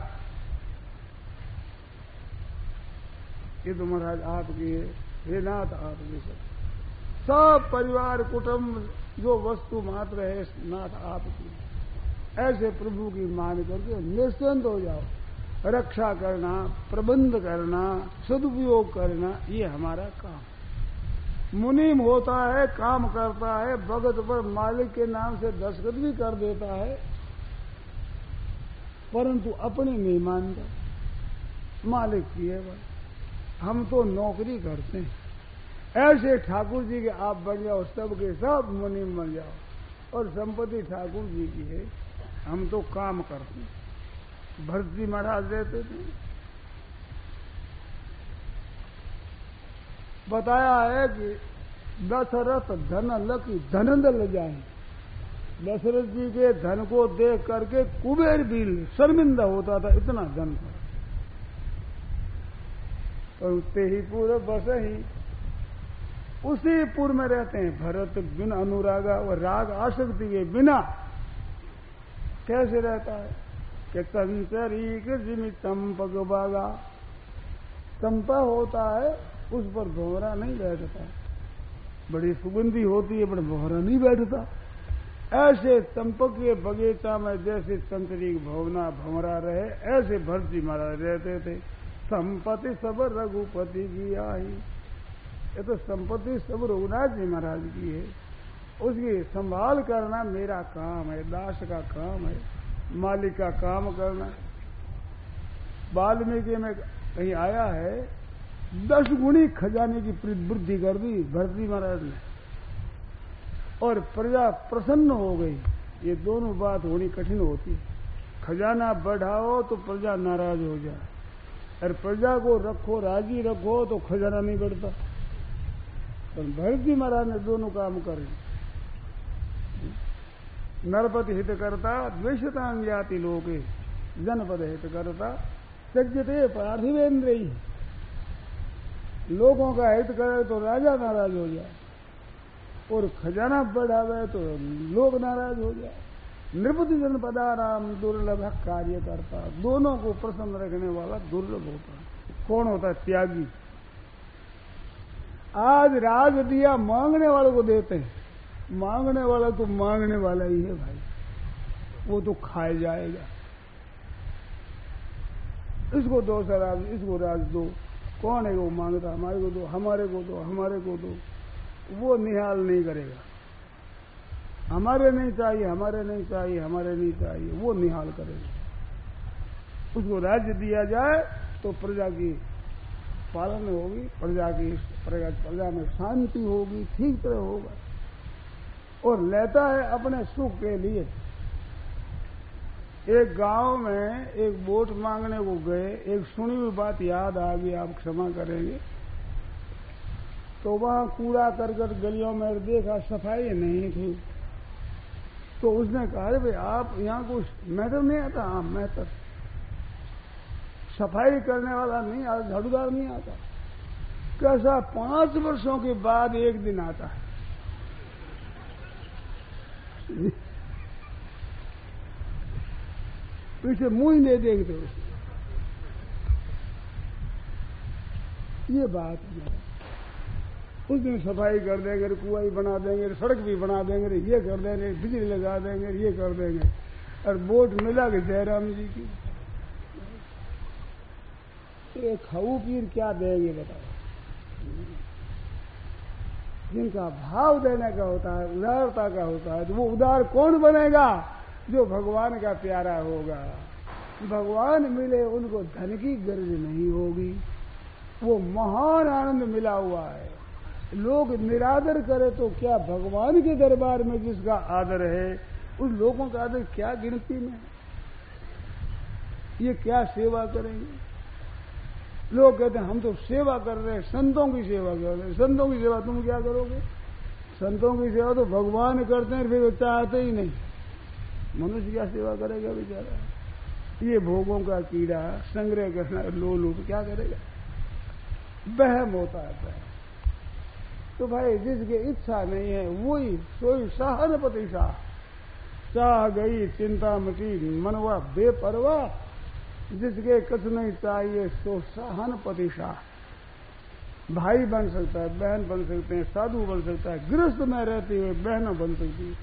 ये तो महाराज आपकी है, हे नाथ आपकी सब सब परिवार कुटुंब जो वस्तु मात्र है नाथ आपकी। ऐसे प्रभु की मान करके निश्चिंत हो जाओ। रक्षा करना, प्रबंध करना, सदुपयोग करना, ये हमारा काम। मुनीम होता है, काम करता है, भगत पर मालिक के नाम से दस्तखत भी कर देता है, परंतु अपनी नहीं मानता, मालिक की है भाई। हम तो नौकरी करते हैं। ऐसे ठाकुर जी के आप बन जाओ, सबके सब मुनीम बन जाओ, और संपत्ति ठाकुर जी की है, हम तो काम करते हैं। भरत जी महाराज रहते थे, बताया है कि दशरथ धन लकी धनंद ल जाए। दशरथ जी के धन को देख करके कुबेर भी शर्मिंदा होता था, इतना धन था। और उससे ही पूरा बस ही उसी पुर में रहते हैं। भरत बिन अनुरागा, और राग आसक्ति के बिना कैसे रहता है? कि तंचरी के जिमी चंपक बागा, चंपा होता है उस पर भंवरा नहीं बैठता, बड़ी सुगंधी होती है पर भंवरा नहीं बैठता। ऐसे चंपक के बगीचा में जैसे चंचरी भवना भंवरा रहे, ऐसे भरत जी महाराज रहते थे। संपत्ति सब रघुपति की आई, ये तो संपत्ति सब रघुनाथ जी महाराज की है, उसकी संभाल करना मेरा काम है, दास का काम है, मालिक का काम करना। वाल्मीकि में कहीं आया है, दस गुणी खजाने की वृद्धि कर दी भरत जी महाराज ने, और प्रजा प्रसन्न हो गई। ये दोनों बात होनी कठिन होती है। खजाना बढ़ाओ तो प्रजा नाराज हो जाए, और प्रजा को रखो, राजी रखो तो खजाना नहीं बढ़ता। पर भरत जी महाराज ने दोनों काम करे। नरपति हित करता द्वेषतां जाति लोके, जनपद हित करता त्यज्यते पार्थिवेन्द्र। लोगों का हित करे तो राजा नाराज हो जाए, और खजाना बढ़ावे तो लोग नाराज हो जाए। नृपति जनपदाराम दुर्लभ कार्य करता, दोनों को प्रसन्न रखने वाला दुर्लभ होता है, कौन होता है? त्यागी। आज राज दिया मांगने वालों को देते हैं, मांगने वाला तो मांगने वाला ही है भाई, वो तो खाए जाएगा। इसको दो शराब, इसको राज दो, कौन है वो मांगता? हमारे को दो, हमारे को दो, हमारे को दो। वो निहाल नहीं करेगा, हमारे नहीं चाहिए, हमारे नहीं चाहिए, हमारे नहीं चाहिए, वो निहाल करेगा। उसको राज्य दिया जाए तो प्रजा की पालन होगी, प्रजा की प्रजा, प्रजा में शांति होगी, ठीक तरह होगा। और लेता है अपने सुख के लिए। एक गांव में एक वोट मांगने को गए, एक सुनी हुई बात याद आ गई, आप क्षमा करेंगे। तो वहां कूड़ा करकट गलियों में देखा, सफाई नहीं थी। तो उसने कहा, भाई आप यहाँ कुछ मैटर नहीं आता? हाँ मैटर। सफाई करने वाला नहीं आता, झाड़ूदार नहीं आता? कैसा? पांच वर्षों के बाद एक दिन आता है। पीछे मुंह ही नहीं देखते उसे। ये बात है। उस दिन सफाई कर देंगे, कुआं भी बना देंगे, सड़क भी बना देंगे, ये कर देंगे, बिजली लगा देंगे, ये कर देंगे। और वोट मिला कि जयराम जी की। ये खाऊ पीर क्या देंगे बताओ? जिनका भाव देने का होता है, उदारता का होता है, तो वो उदार कौन बनेगा? जो भगवान का प्यारा होगा। भगवान मिले उनको धन की गर्ज नहीं होगी। वो महान आनंद मिला हुआ है। लोग निरादर करे तो क्या, भगवान के दरबार में जिसका आदर है, उस लोगों का आदर क्या गिनती में? ये क्या सेवा करेंगे? लोग कहते हैं हम तो सेवा कर रहे हैं, संतों की सेवा कर रहे हैं। संतों की सेवा तुम क्या करोगे? संतों की सेवा तो भगवान करते हैं, फिर वो चाहते ही नहीं। मनुष्य क्या सेवा करेगा बेचारा? ये भोगों का कीड़ा संग्रह करना, लो लो तो क्या करेगा? बहम होता है। तो भाई जिसकी इच्छा नहीं है वही सोई सहन पतिशा। चाह गई चिंता मिटी मनवा बेपरवाह। जिसके कुछ नहीं चाहिए सो सहन पतिशा। भाई बन सकता है, बहन बन सकते हैं, साधु बन सकता है, गृहस्थ में रहती हुए बहना बन सकती है।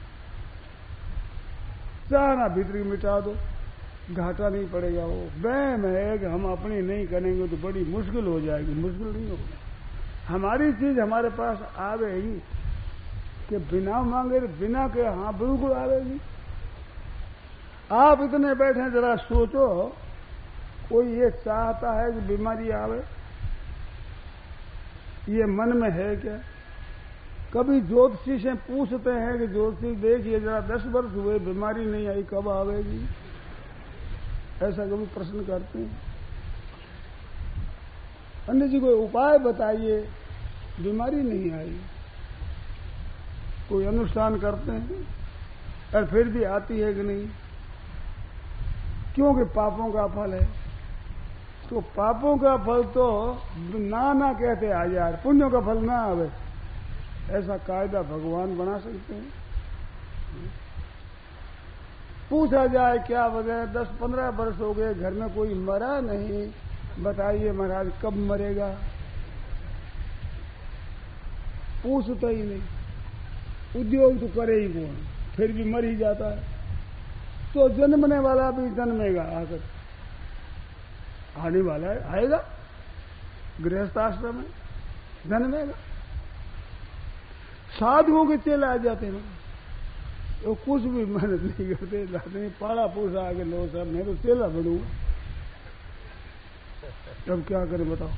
चाहना भीतरी मिटा दो, घाटा नहीं पड़ेगा। वो वहम है कि हम अपनी नहीं करेंगे तो बड़ी मुश्किल हो जाएगी। मुश्किल नहीं होगी, हमारी चीज हमारे पास आवेगी कि बिना मांगे, बिना के हाँ बिल्कुल आवेगी। आप इतने बैठे, जरा सोचो, कोई ये चाहता है कि बीमारी आवे? ये मन में है क्या? कभी ज्योतिषी से पूछते हैं कि ज्योतिषी देखिए जरा दस वर्ष हुए बीमारी नहीं आई, कब आवेगी? ऐसा कभी प्रश्न करते हैं? पंडित जी कोई उपाय बताइए, बीमारी नहीं आई। कोई अनुष्ठान करते हैं और फिर भी आती है कि नहीं? क्योंकि पापों का फल है। तो पापों का फल तो ना ना कहते आ यार, पुण्यों का फल ना आवे, ऐसा कायदा भगवान बना सकते हैं? पूछा जाए क्या वजह, दस पंद्रह वर्ष हो गए घर में कोई मरा नहीं, बताइए महाराज कब मरेगा? पूछता ही नहीं। उद्योग तो करे ही कौन, फिर भी मर ही जाता है। तो जन्मने वाला भी जन्मेगा, आकर आने वाला है, आएगा गृहस्थ आश्रम में, जन्मेगा। साधुओं के चेले आ जाते हैं, वो कुछ भी मेहनत नहीं करते, जाते नहीं, पाला पोसा आगे लो सर, मैं तो चेला बनूंगा। अब क्या करें बताओ?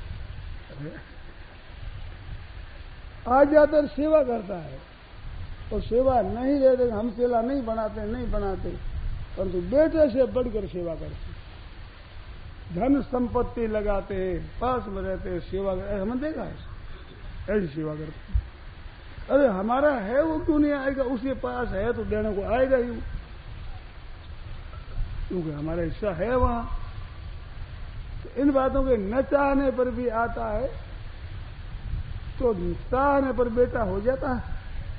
आ जाता है, सेवा करता है, और सेवा नहीं देते, हम चेला नहीं बनाते, नहीं बनाते, परंतु बेटे से बढ़कर सेवा करते, धन संपत्ति लगाते हैं, पास में रहते हैं, सेवा करते। हमने देखा है ऐसी सेवा करते। अरे हमारा है वो क्यों नहीं आएगा? उसके पास है तो देने को आएगा ही, क्योंकि हमारा हिस्सा है वहां। तो इन बातों के न चाहने पर भी आता है, तो चाहने पर बेटा हो जाता है,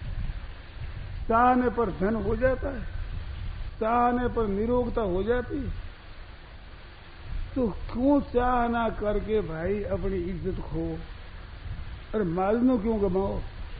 चाहने पर धन हो जाता है, चाहने पर निरोगता हो जाती है। तो क्यों चाह ना करके भाई अपनी इज्जत खो? अरे मालूम क्यों गमाओ?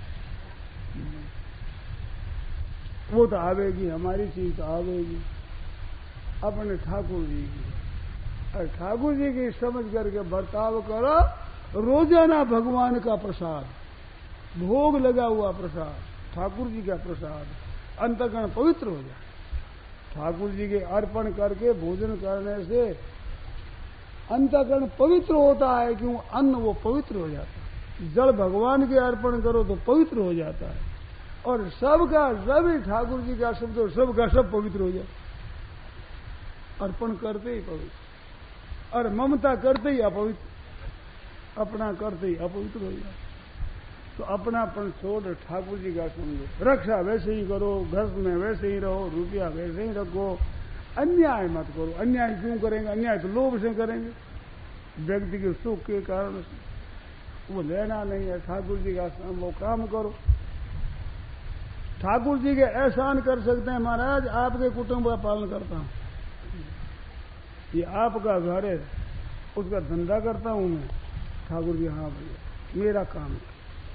वो तो आवेगी, हमारी चीज तो आवेगी अपने ठाकुर जी की। और ठाकुर जी की समझ करके बर्ताव करो। रोजाना भगवान का प्रसाद, भोग लगा हुआ प्रसाद, ठाकुर जी का प्रसाद, अंतःकरण पवित्र हो जाए। ठाकुर जी के अर्पण करके भोजन करने से अंतःकरण पवित्र होता है। क्यों? अन्न वो पवित्र हो जाता है। जल भगवान के अर्पण करो तो पवित्र हो जाता है। और सबका सब ही ठाकुर जी का शब्द, सबका सब पवित्र हो जाए। अर्पण करते ही पवित्र, और ममता करते ही अपवित्र, अपना करते ही अपवित्र हो जाए। तो अपनापन छोड़ ठाकुर जी का समझो। रक्षा वैसे ही करो, घर में वैसे ही रहो, रुपया वैसे ही रखो, अन्याय मत करो। अन्याय क्यों करेंगे? अन्याय तो लोभ से करेंगे, व्यक्ति के सुख के कारण से। वो लेना नहीं है। ठाकुर जी का वो काम करो। ठाकुर जी के एहसान कर सकते हैं। महाराज आपके कुटुंब का पालन करता हूं, ये आपका घर है, उसका धंधा करता हूं मैं। ठाकुर जी हाँ भैया मेरा काम है।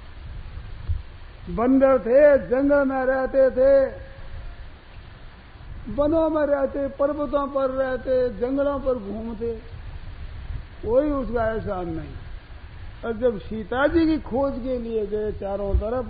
बंदर थे, जंगल में रहते थे, वनों में रहते, पर्वतों पर रहते, जंगलों पर घूमते, कोई उसका एहसान नहीं। और जब सीता जी की खोज के लिए गए चारों तरफ,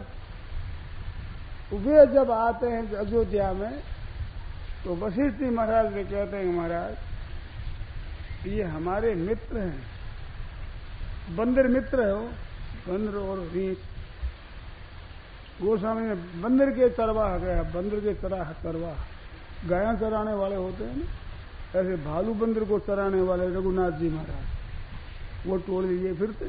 वे जब आते हैं अयोध्या में, तो वशिष्ठ जी महाराज से कहते हैं महाराज ये हमारे मित्र हैं। बंदर मित्र हो, बंदर और रीछ। गोस्वामी ने बंदर के चरवाह गया, बंदर के चराह चरवाह गाया चराने वाले होते हैं ना, ऐसे भालू बंदर को चराने वाले रघुनाथ जी महाराज, वो टोले लिए फिरते।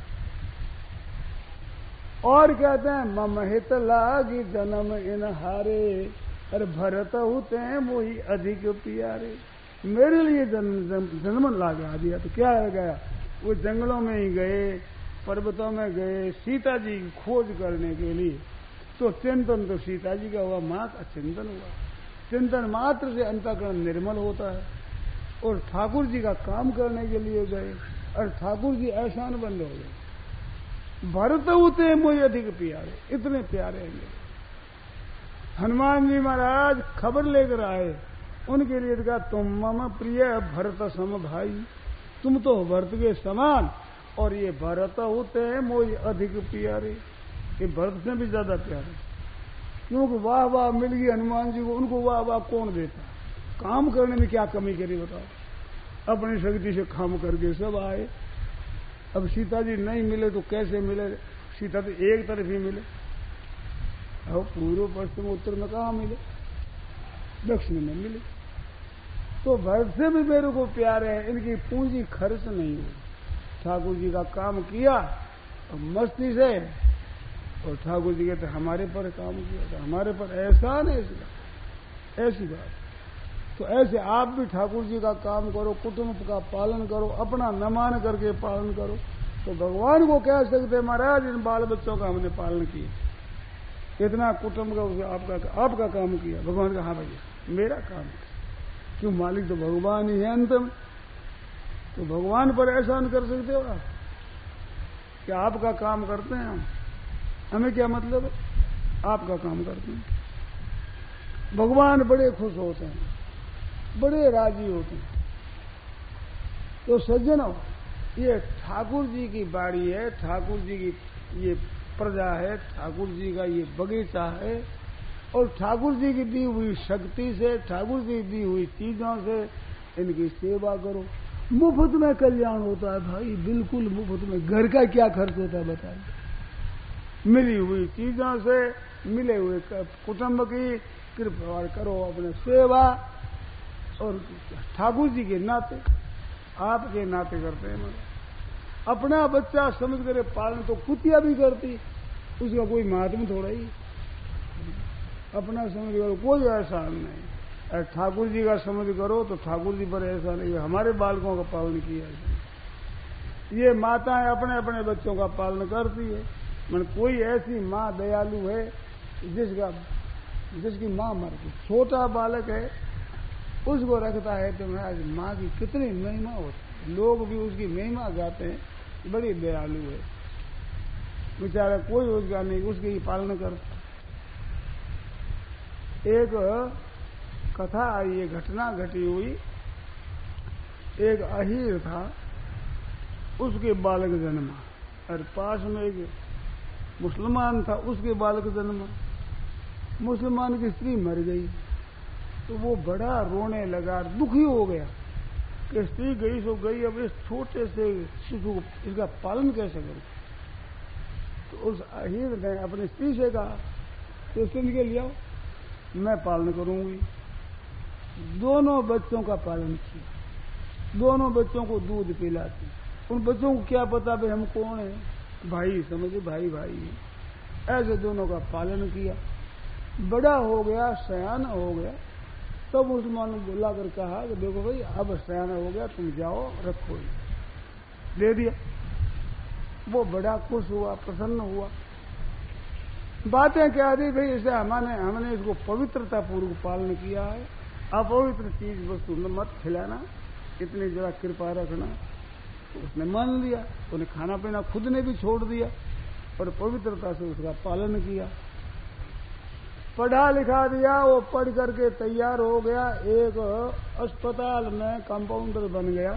और कहते हैं मम हित लागी जन्म इन हारे, अरे भरत होते हैं मोही अधिक प्यारे। मेरे लिए जन्म जन्म लागा दिया तो क्या है गया? वो जंगलों में ही गए, पर्वतों में गए सीता जी की खोज करने के लिए। तो चिंतन तो सीता जी का हुआ, मां का चिंतन हुआ। चिंतन मात्र से अंतःकरण निर्मल होता है। और ठाकुर जी का काम करने के लिए गए और ठाकुर जी एहसान बंद हो गए। भरत होते मुझे अधिक प्यारे, इतने प्यारे हैं मेरे। हनुमान जी महाराज खबर लेकर आए, उनके लिए कहा तुम मम प्रिय भरत सम भाई, तुम तो भरत के समान, और ये भरत होते हैं मुझे अधिक प्यारे, ये भरत से भी ज्यादा प्यारे। क्योंकि वाह वाह मिल गई हनुमान जी को, उनको वाह वाह कौन देता? काम करने में क्या कमी करी बताओ? अपनी शक्ति से काम करके सब आए। अब सीता जी नहीं मिले तो कैसे मिले? सीता तो एक तरफ ही मिले। अब पूर्व पश्चिम उत्तर में कहाँ मिले? दक्षिण में मिले। तो भरत से भी मेरे को प्यारे हैं, इनकी पूंजी खर्च नहीं हुई। ठाकुर जी का काम किया और मस्ती से, और ठाकुर जी कहते हमारे पर काम किया था, हमारे पर एहसान है इसका। ऐसी बात। तो ऐसे आप भी ठाकुर जी का काम करो, कुटुंब का पालन करो, अपना न मान करके पालन करो। तो भगवान को कह सकते महाराज इन बाल बच्चों का हमने पालन किया, इतना कुटुंब का आपका आपका काम किया। भगवान का हाँ भैया मेरा काम है। क्यों? मालिक तो भगवान ही है अंत में। तो भगवान पर एहसान कर सकते हो आप? क्या आपका काम करते हैं हम? हमें क्या मतलब है? आपका काम करते हैं। भगवान बड़े खुश होते हैं, बड़े राजी होते हैं। तो सज्जनों, ये ठाकुर जी की बाड़ी है, ठाकुर जी की ये प्रजा है, ठाकुर जी का ये बगीचा है, और ठाकुर जी की दी हुई शक्ति से, ठाकुर जी की दी हुई चीजों से इनकी सेवा करो। मुफ्त में कल्याण होता है भाई, बिल्कुल मुफ्त में। घर का क्या खर्च होता है बताइए? मिली हुई चीजों से, मिले हुए कुटुंब की कृपा करो, अपने सेवा, और ठाकुर जी के नाते, आपके नाते करते हैं। मतलब अपना बच्चा समझ कर पालन तो कुतिया भी करती, उसका कोई महात्म थोड़ा ही। अपना समझ करो, कोई एहसान नहीं। और ठाकुर जी का समझ करो तो ठाकुर जी पर एहसान नहीं। हमारे बालकों का पालन किया है। ये माताएं अपने अपने बच्चों का पालन करती है। मन कोई ऐसी माँ दयालु है जिसका जिसकी माँ मर गई, छोटा बालक है, उसको रखता है तो महाराज माँ की कितनी महिमा होती है, लोग भी उसकी महिमा गाते हैं, बड़ी दयालु है बेचारा, कोई रोजगार नहीं, उसके ही पालन करता। एक कथा आई, ये घटना घटी हुई, एक अहीर था, उसके बालक जन्मा, और पास में एक मुसलमान था, उसके बालक जन्मा। मुसलमान की स्त्री मर गई तो वो बड़ा रोने लगा, दुखी हो गया कि स्त्री गई सो गई, अब इस छोटे से शिशु को इसका पालन कैसे करूं। तो उस अहीर ने अपनी स्त्री से कहा तो स्त्री के लिया मैं पालन करूंगी। दोनों बच्चों का पालन किया, दोनों बच्चों को दूध पिलाती। उन बच्चों को क्या पता भाई हम कौन है, भाई समझे, भाई भाई है। ऐसे दोनों का पालन किया, बड़ा हो गया, सयान हो गया। तब मुसलमान ने बुला कर कहा कि देखो भाई अब सयाना हो गया, तुम जाओ रखो, दे दिया। वो बड़ा खुश हुआ, प्रसन्न हुआ। बातें क्या थी भाई, इसे हमने हमने इसको पवित्रता पूर्वक पालन किया है, अपवित्र चीज वस्तु मत खिलाना, इतनी जरा कृपा रखना। तो उसने मान लिया, उन्हें खाना पीना खुद ने भी छोड़ दिया और पवित्रता से उसका पालन किया। पढ़ा लिखा दिया, वो पढ़ करके तैयार हो गया, एक अस्पताल में कंपाउंडर बन गया,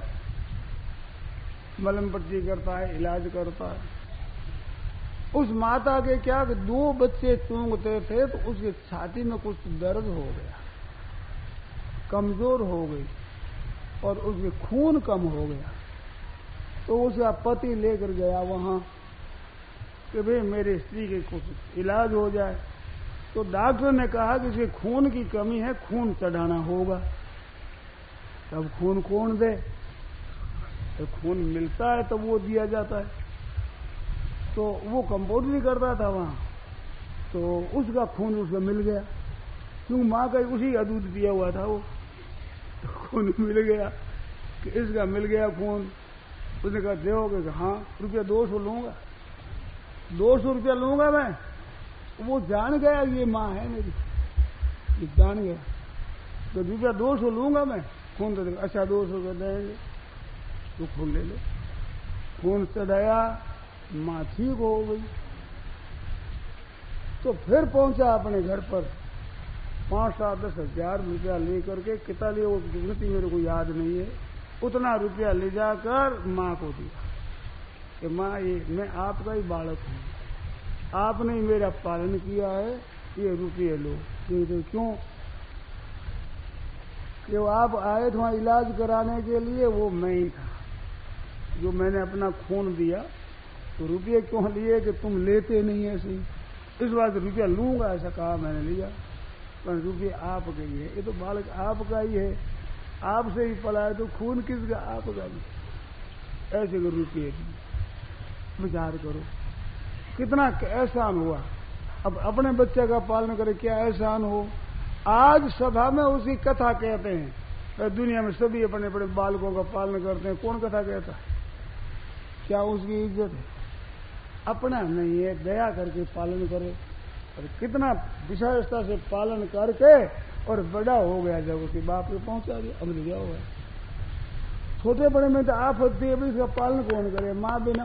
मलम पट्टी करता है, इलाज करता है। उस माता के क्या कि दो बच्चे चूंगते थे तो उसकी छाती में कुछ दर्द हो गया, कमजोर हो गई और उसके खून कम हो गया। तो उसका पति लेकर गया वहां कि भाई मेरी स्त्री के कुछ इलाज हो जाए। तो डॉक्टर ने कहा कि इसके खून की कमी है, खून चढ़ाना होगा। तब खून कौन दे, तो खून मिलता है तब वो दिया जाता है। तो वो कंपाउंडर करता था वहां, तो उसका खून उसको मिल गया, क्योंकि माँ का उसी का दूध दिया हुआ था वो, तो खून मिल गया कि इसका मिल गया खून। उसने कहा देखोगे, हाँ रुपया दो सौ लूंगा, दो सौ रुपया लूंगा मैं। वो जान गया ये माँ है मेरी, ये जान गया, तो रुपया दो सौ लूंगा मैं, खून दे देगा। अच्छा दो सौ रुपया देंगे, तो खून ले ले। खून चढ़ाया, माँ ठीक हो गई। तो फिर पहुंचा अपने घर पर, पांच सात दस हजार रुपया लेकर के, कितना लिए वो गिनती मेरे को याद नहीं है, उतना रुपया ले जाकर माँ को दिया कि माँ ये मैं आपका ही बालक हूँ, आपने ही मेरा पालन किया है, ये रुपये लो। तो क्यों कि वो आप आए थे वहां इलाज कराने के लिए, वो मैं ही था जो मैंने अपना खून दिया। तो रुपये क्यों लिए कि तुम लेते नहीं ऐसे ही, इस बात रुपया लूंगा ऐसा कहा, मैंने लिया। पर रुपये आपके ही है, ये तो बालक आपका ही है, आपसे ही पला है, तो खून किसका, आपका भी। ऐसे करो, रुपये विचार करो कितना एहसान हुआ। अब अपने बच्चे का पालन करे, क्या एहसान हो। आज सभा में उसकी कथा कहते हैं, दुनिया में सभी अपने अपने बालकों का पालन करते हैं, कौन कथा कहता है, क्या उसकी इज्जत है। अपना नहीं है, दया करके पालन करे। और कितना विशेषता से पालन करके, और बड़ा हो गया जब उसके बाप को पहुंचा दिया, अब लिया हुआ है। छोटे बड़े में तो आफत थी, अभी इसका पालन कौन करे, माँ बिना।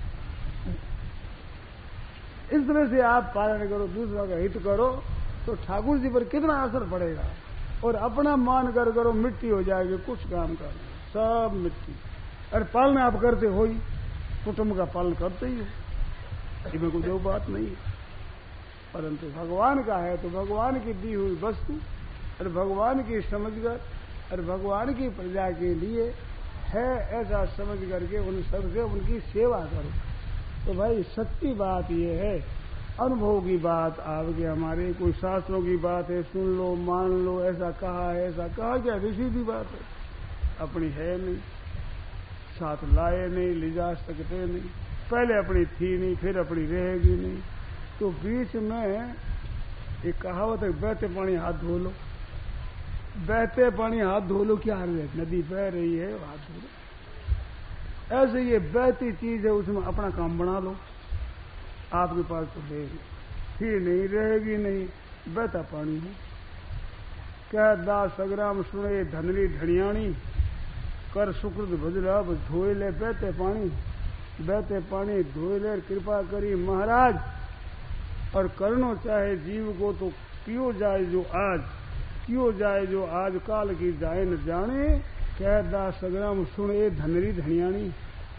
इस तरह से आप पालन करो, दूसरों का हित करो, तो ठाकुर जी पर कितना असर पड़ेगा। और अपना मान कर करो, मिट्टी हो जाएगी, कुछ काम करना सब मिट्टी। अरे पालन आप करते हो ही, कुटुंब का पालन करते ही हो, इसमें कोई जो बात नहीं है। परंतु भगवान का है तो भगवान की दी हुई वस्तु, और भगवान की समझकर, और भगवान की प्रजा के लिए है ऐसा समझ करके उन सबसे उनकी सेवा करो। तो भाई सच्ची बात ये है, अनुभव की बात आपके हमारे, कोई शास्त्रों की बात है, सुन लो मान लो, ऐसा कहा है ऐसा कहा, क्या ऋषि की बात है, अपनी है नहीं, साथ लाए नहीं, ले जा सकते नहीं, पहले अपनी थी नहीं, फिर अपनी रहेगी नहीं। तो बीच में एक कहावत है, बहते पानी हाथ धो लो, बहते पानी हाथ धो लो, क्या है, नदी बह रही है हाथ धो लो। ऐसे ये बहती चीज है, उसमें अपना काम बना लो, आपके पास तो रहेगी, थी नहीं रहेगी नहीं, बहता पानी है। कह दास सगराम सुने धनरी धनियाणी, कर सुकृत भजराब धोए ले बहते पानी, बहते पानी धोए ले कृपा करी महाराज, और करनो चाहे जीव को तो कियो जाए जो आज, कियो जाए जो आज काल की जाए न जाने, कह दास सगराम सुने धनरी धनियाणी।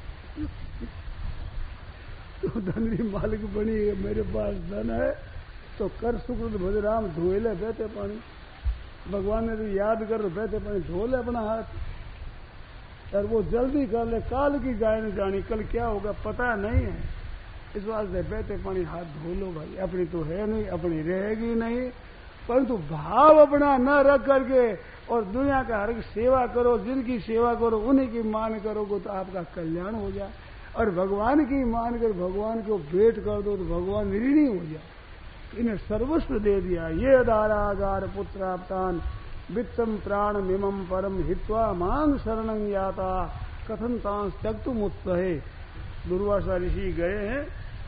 तो धनरी मालिक बनी है, मेरे पास धन है तो कर सुकृत भजराम धोए ले बहते पानी, भगवान ने तो याद कर बहते पानी धो ले अपना हाथ, और वो जल्दी कर ले, काल की जाए न जानी, कल क्या होगा पता नहीं है, इस वास्ते बहते पानी हाथ धो लो भाई। अपनी तो है नहीं, अपनी रहेगी नहीं, परंतु भाव अपना न रख करके और दुनिया का हर सेवा करो, जिनकी सेवा करो उन्हीं की मान करोगे तो आपका कल्याण हो जाए, और भगवान की मान कर भगवान को भेंट कर दो तो भगवान ऋणी हो जाए। इन्हें सर्वस्व दे दिया। ये दारागार पुत्राप्तान वित्तम प्राण मिमम परम हित्वा मांग शरणं याता कथन तांस त्यक्तुम उत्तहे। दुर्वासा ऋषि गए हैं,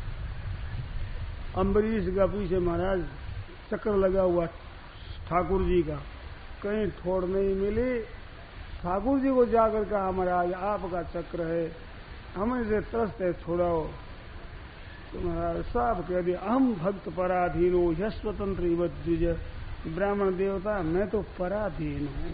अम्बरीश का पीछे महाराज चक्कर लगा हुआ ठाकुर जी का, कहीं ठोड़ नहीं मिली। ठाकुर जी को जाकर कहा महाराज आपका चक्र है, हमें से त्रस्त है, छोड़ाओ। तो महाराज साफ कह दिया अहम भक्त पराधीनो यह स्वतंत्र इवत द्विज, ब्राह्मण देवता मैं तो पराधीन हूं,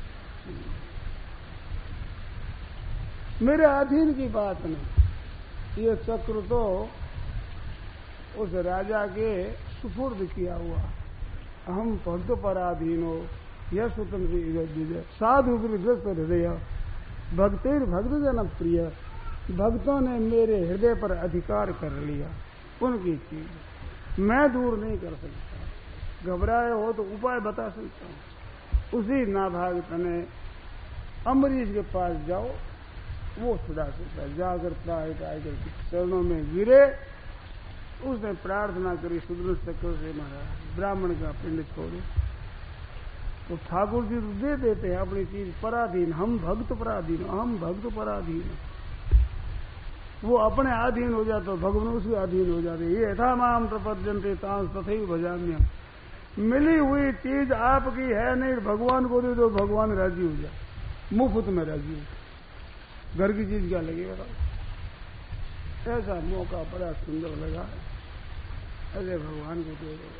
मेरे अधीन की बात नहीं। ये चक्र तो उस राजा के सुपुर्द किया हुआ, अहम भक्त पराधीनो यह स्वतंत्र इवत द्विज, साधु ग्रस्त हृदय भक्तिर भक्त जन प्रिय, भक्तों ने मेरे हृदय पर अधिकार कर लिया, उनकी चीज मैं दूर नहीं कर सकता। घबराए हो तो उपाय बता सकता हूं। उसी नाभाग तने अम्बरीश के पास जाओ, वो छुड़ा सकता है। जाकर प्राय टाइगर के चरणों में गिरे, उसने प्रार्थना करी सुदृढ़ चक्र से महाराज ब्राह्मण का पिंड छोड़े। तो ठाकुर जी तो दे देते हैं अपनी चीज, पराधीन हम भक्त पराधीन, हम भक्त पराधीन। वो अपने अधीन हो जाते, भगवान उसके अधीन हो जाते। ये यथा माम प्रपद्यन्ते तांस तथैव भजाम्यहम्। मिली हुई चीज आपकी है नहीं, भगवान को दे दो, भगवान राजी हो जाए, मुफ्त में राजी हो। घर की चीज क्या लगेगा? ऐसा मौका बड़ा सुंदर लगा, ऐसे भगवान को दे दो।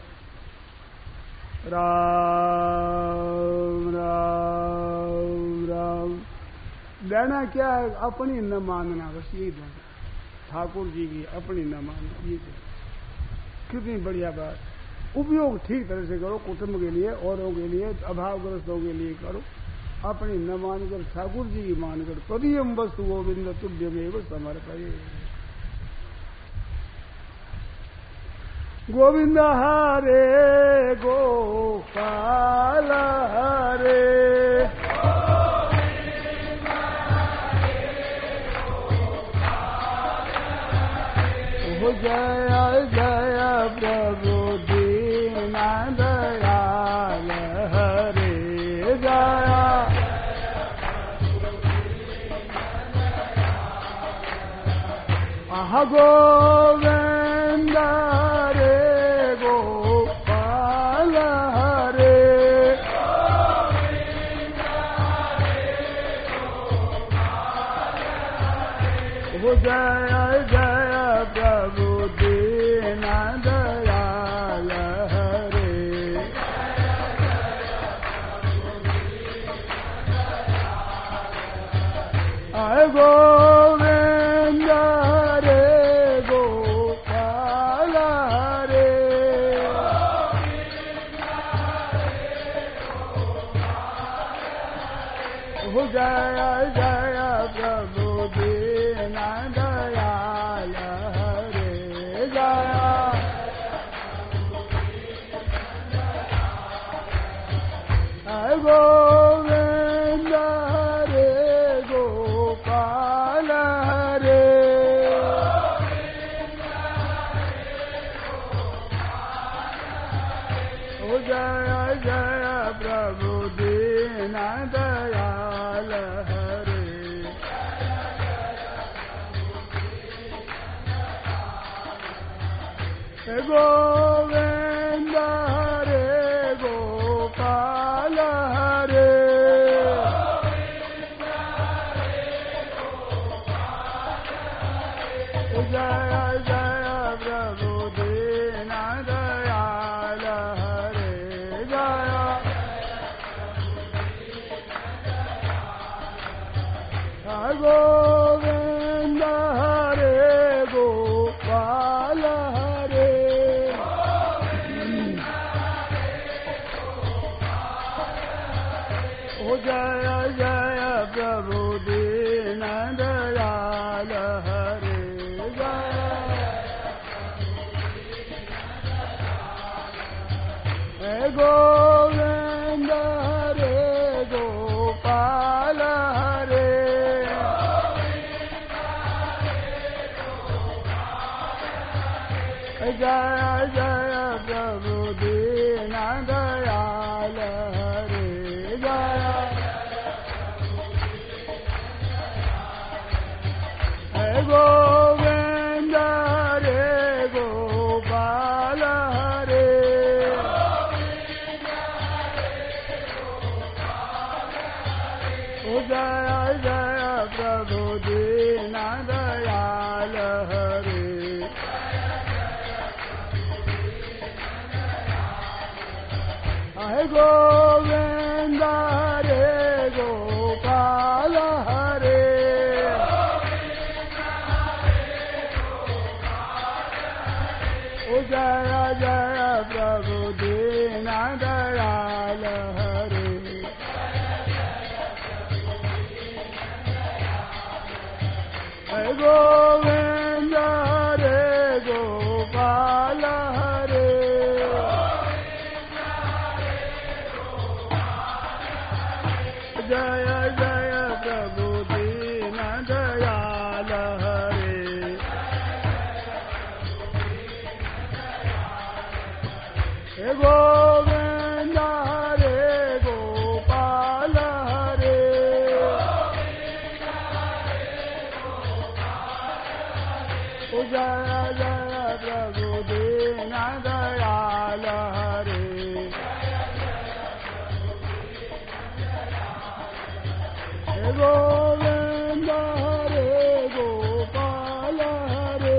राम राम राम। देना क्या है? अपनी न मानना, बस यही देना। ठाकुर जी की अपनी न मानना, ये कितनी बढ़िया बात। उपयोग ठीक तरह से करो, कुटुंब के लिए, औरों के लिए, अभावग्रस्तों के लिए करो। अपनी न मानकर ठाकुर जी की मानकर तदीयम वस्तु गोविंद तुभ्यमेव समर्पये। गोविंद हरे गोपाल हरे जय जय प्रभु दीन दयाल हरे जय आह गोविंद हरे गोपाल हरे वो जय जय प्रभु दीन दयाल हरे आय गोविंद हरे गोपाल हरे वो जय जय प्रभु दीन दयाल हरे जय गोविंद हरे गोपाल हरे ओ जय जय प्रभु दीन दयाल हरे गोविंद हरे गोपाल जय जय प्रभु दीन दयाल हरे जय गोविंद हरे गोपाल हरे ओ जय जय प्रभु दीन दयाल हरे जय गोविंद हरे गोपाल हरे जय जय प्रभु दीन दयाल हरे जय गोविंद हरे गोपाल हरे जय जय प्रभु दीन दयाल हरे गोविंद हरे गोपाल हरे जय जय प्रभु दीन दयाल हरे गोविंद हरे गोपाल हरे जय जय प्रभु दीन दयाल हरे गोविंद हरे गोपाल हरे जय जय प्रभु दीन दयाल हरे गोविंद हरे गोपाल हरे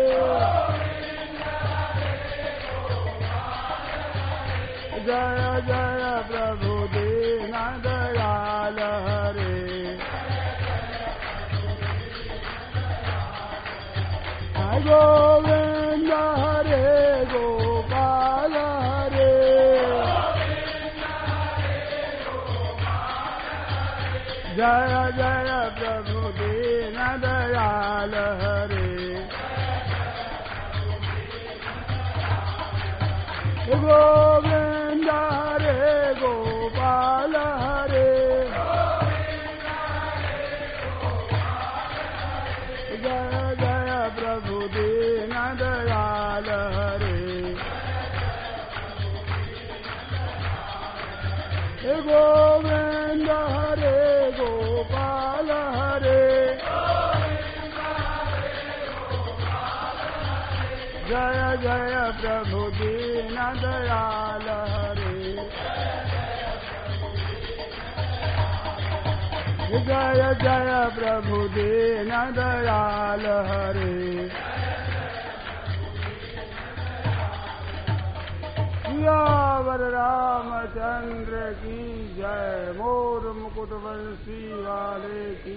जय जय प्रभु दीन दयाल हरे गोविंद हरे गोपाल हरे जय जय प्रभु दीन दयाल हरे गोविंद हरे गोपाल हरे जय जय प्रभु दीन दयाल हरे गोविंद हरे गोपाल हरे जय जय प्रभु दीन दयाल हरे जय जय प्रभु दीन दयाल हरे सियावर रामचंद्र की जय मोर मुकुट बंसी वाले की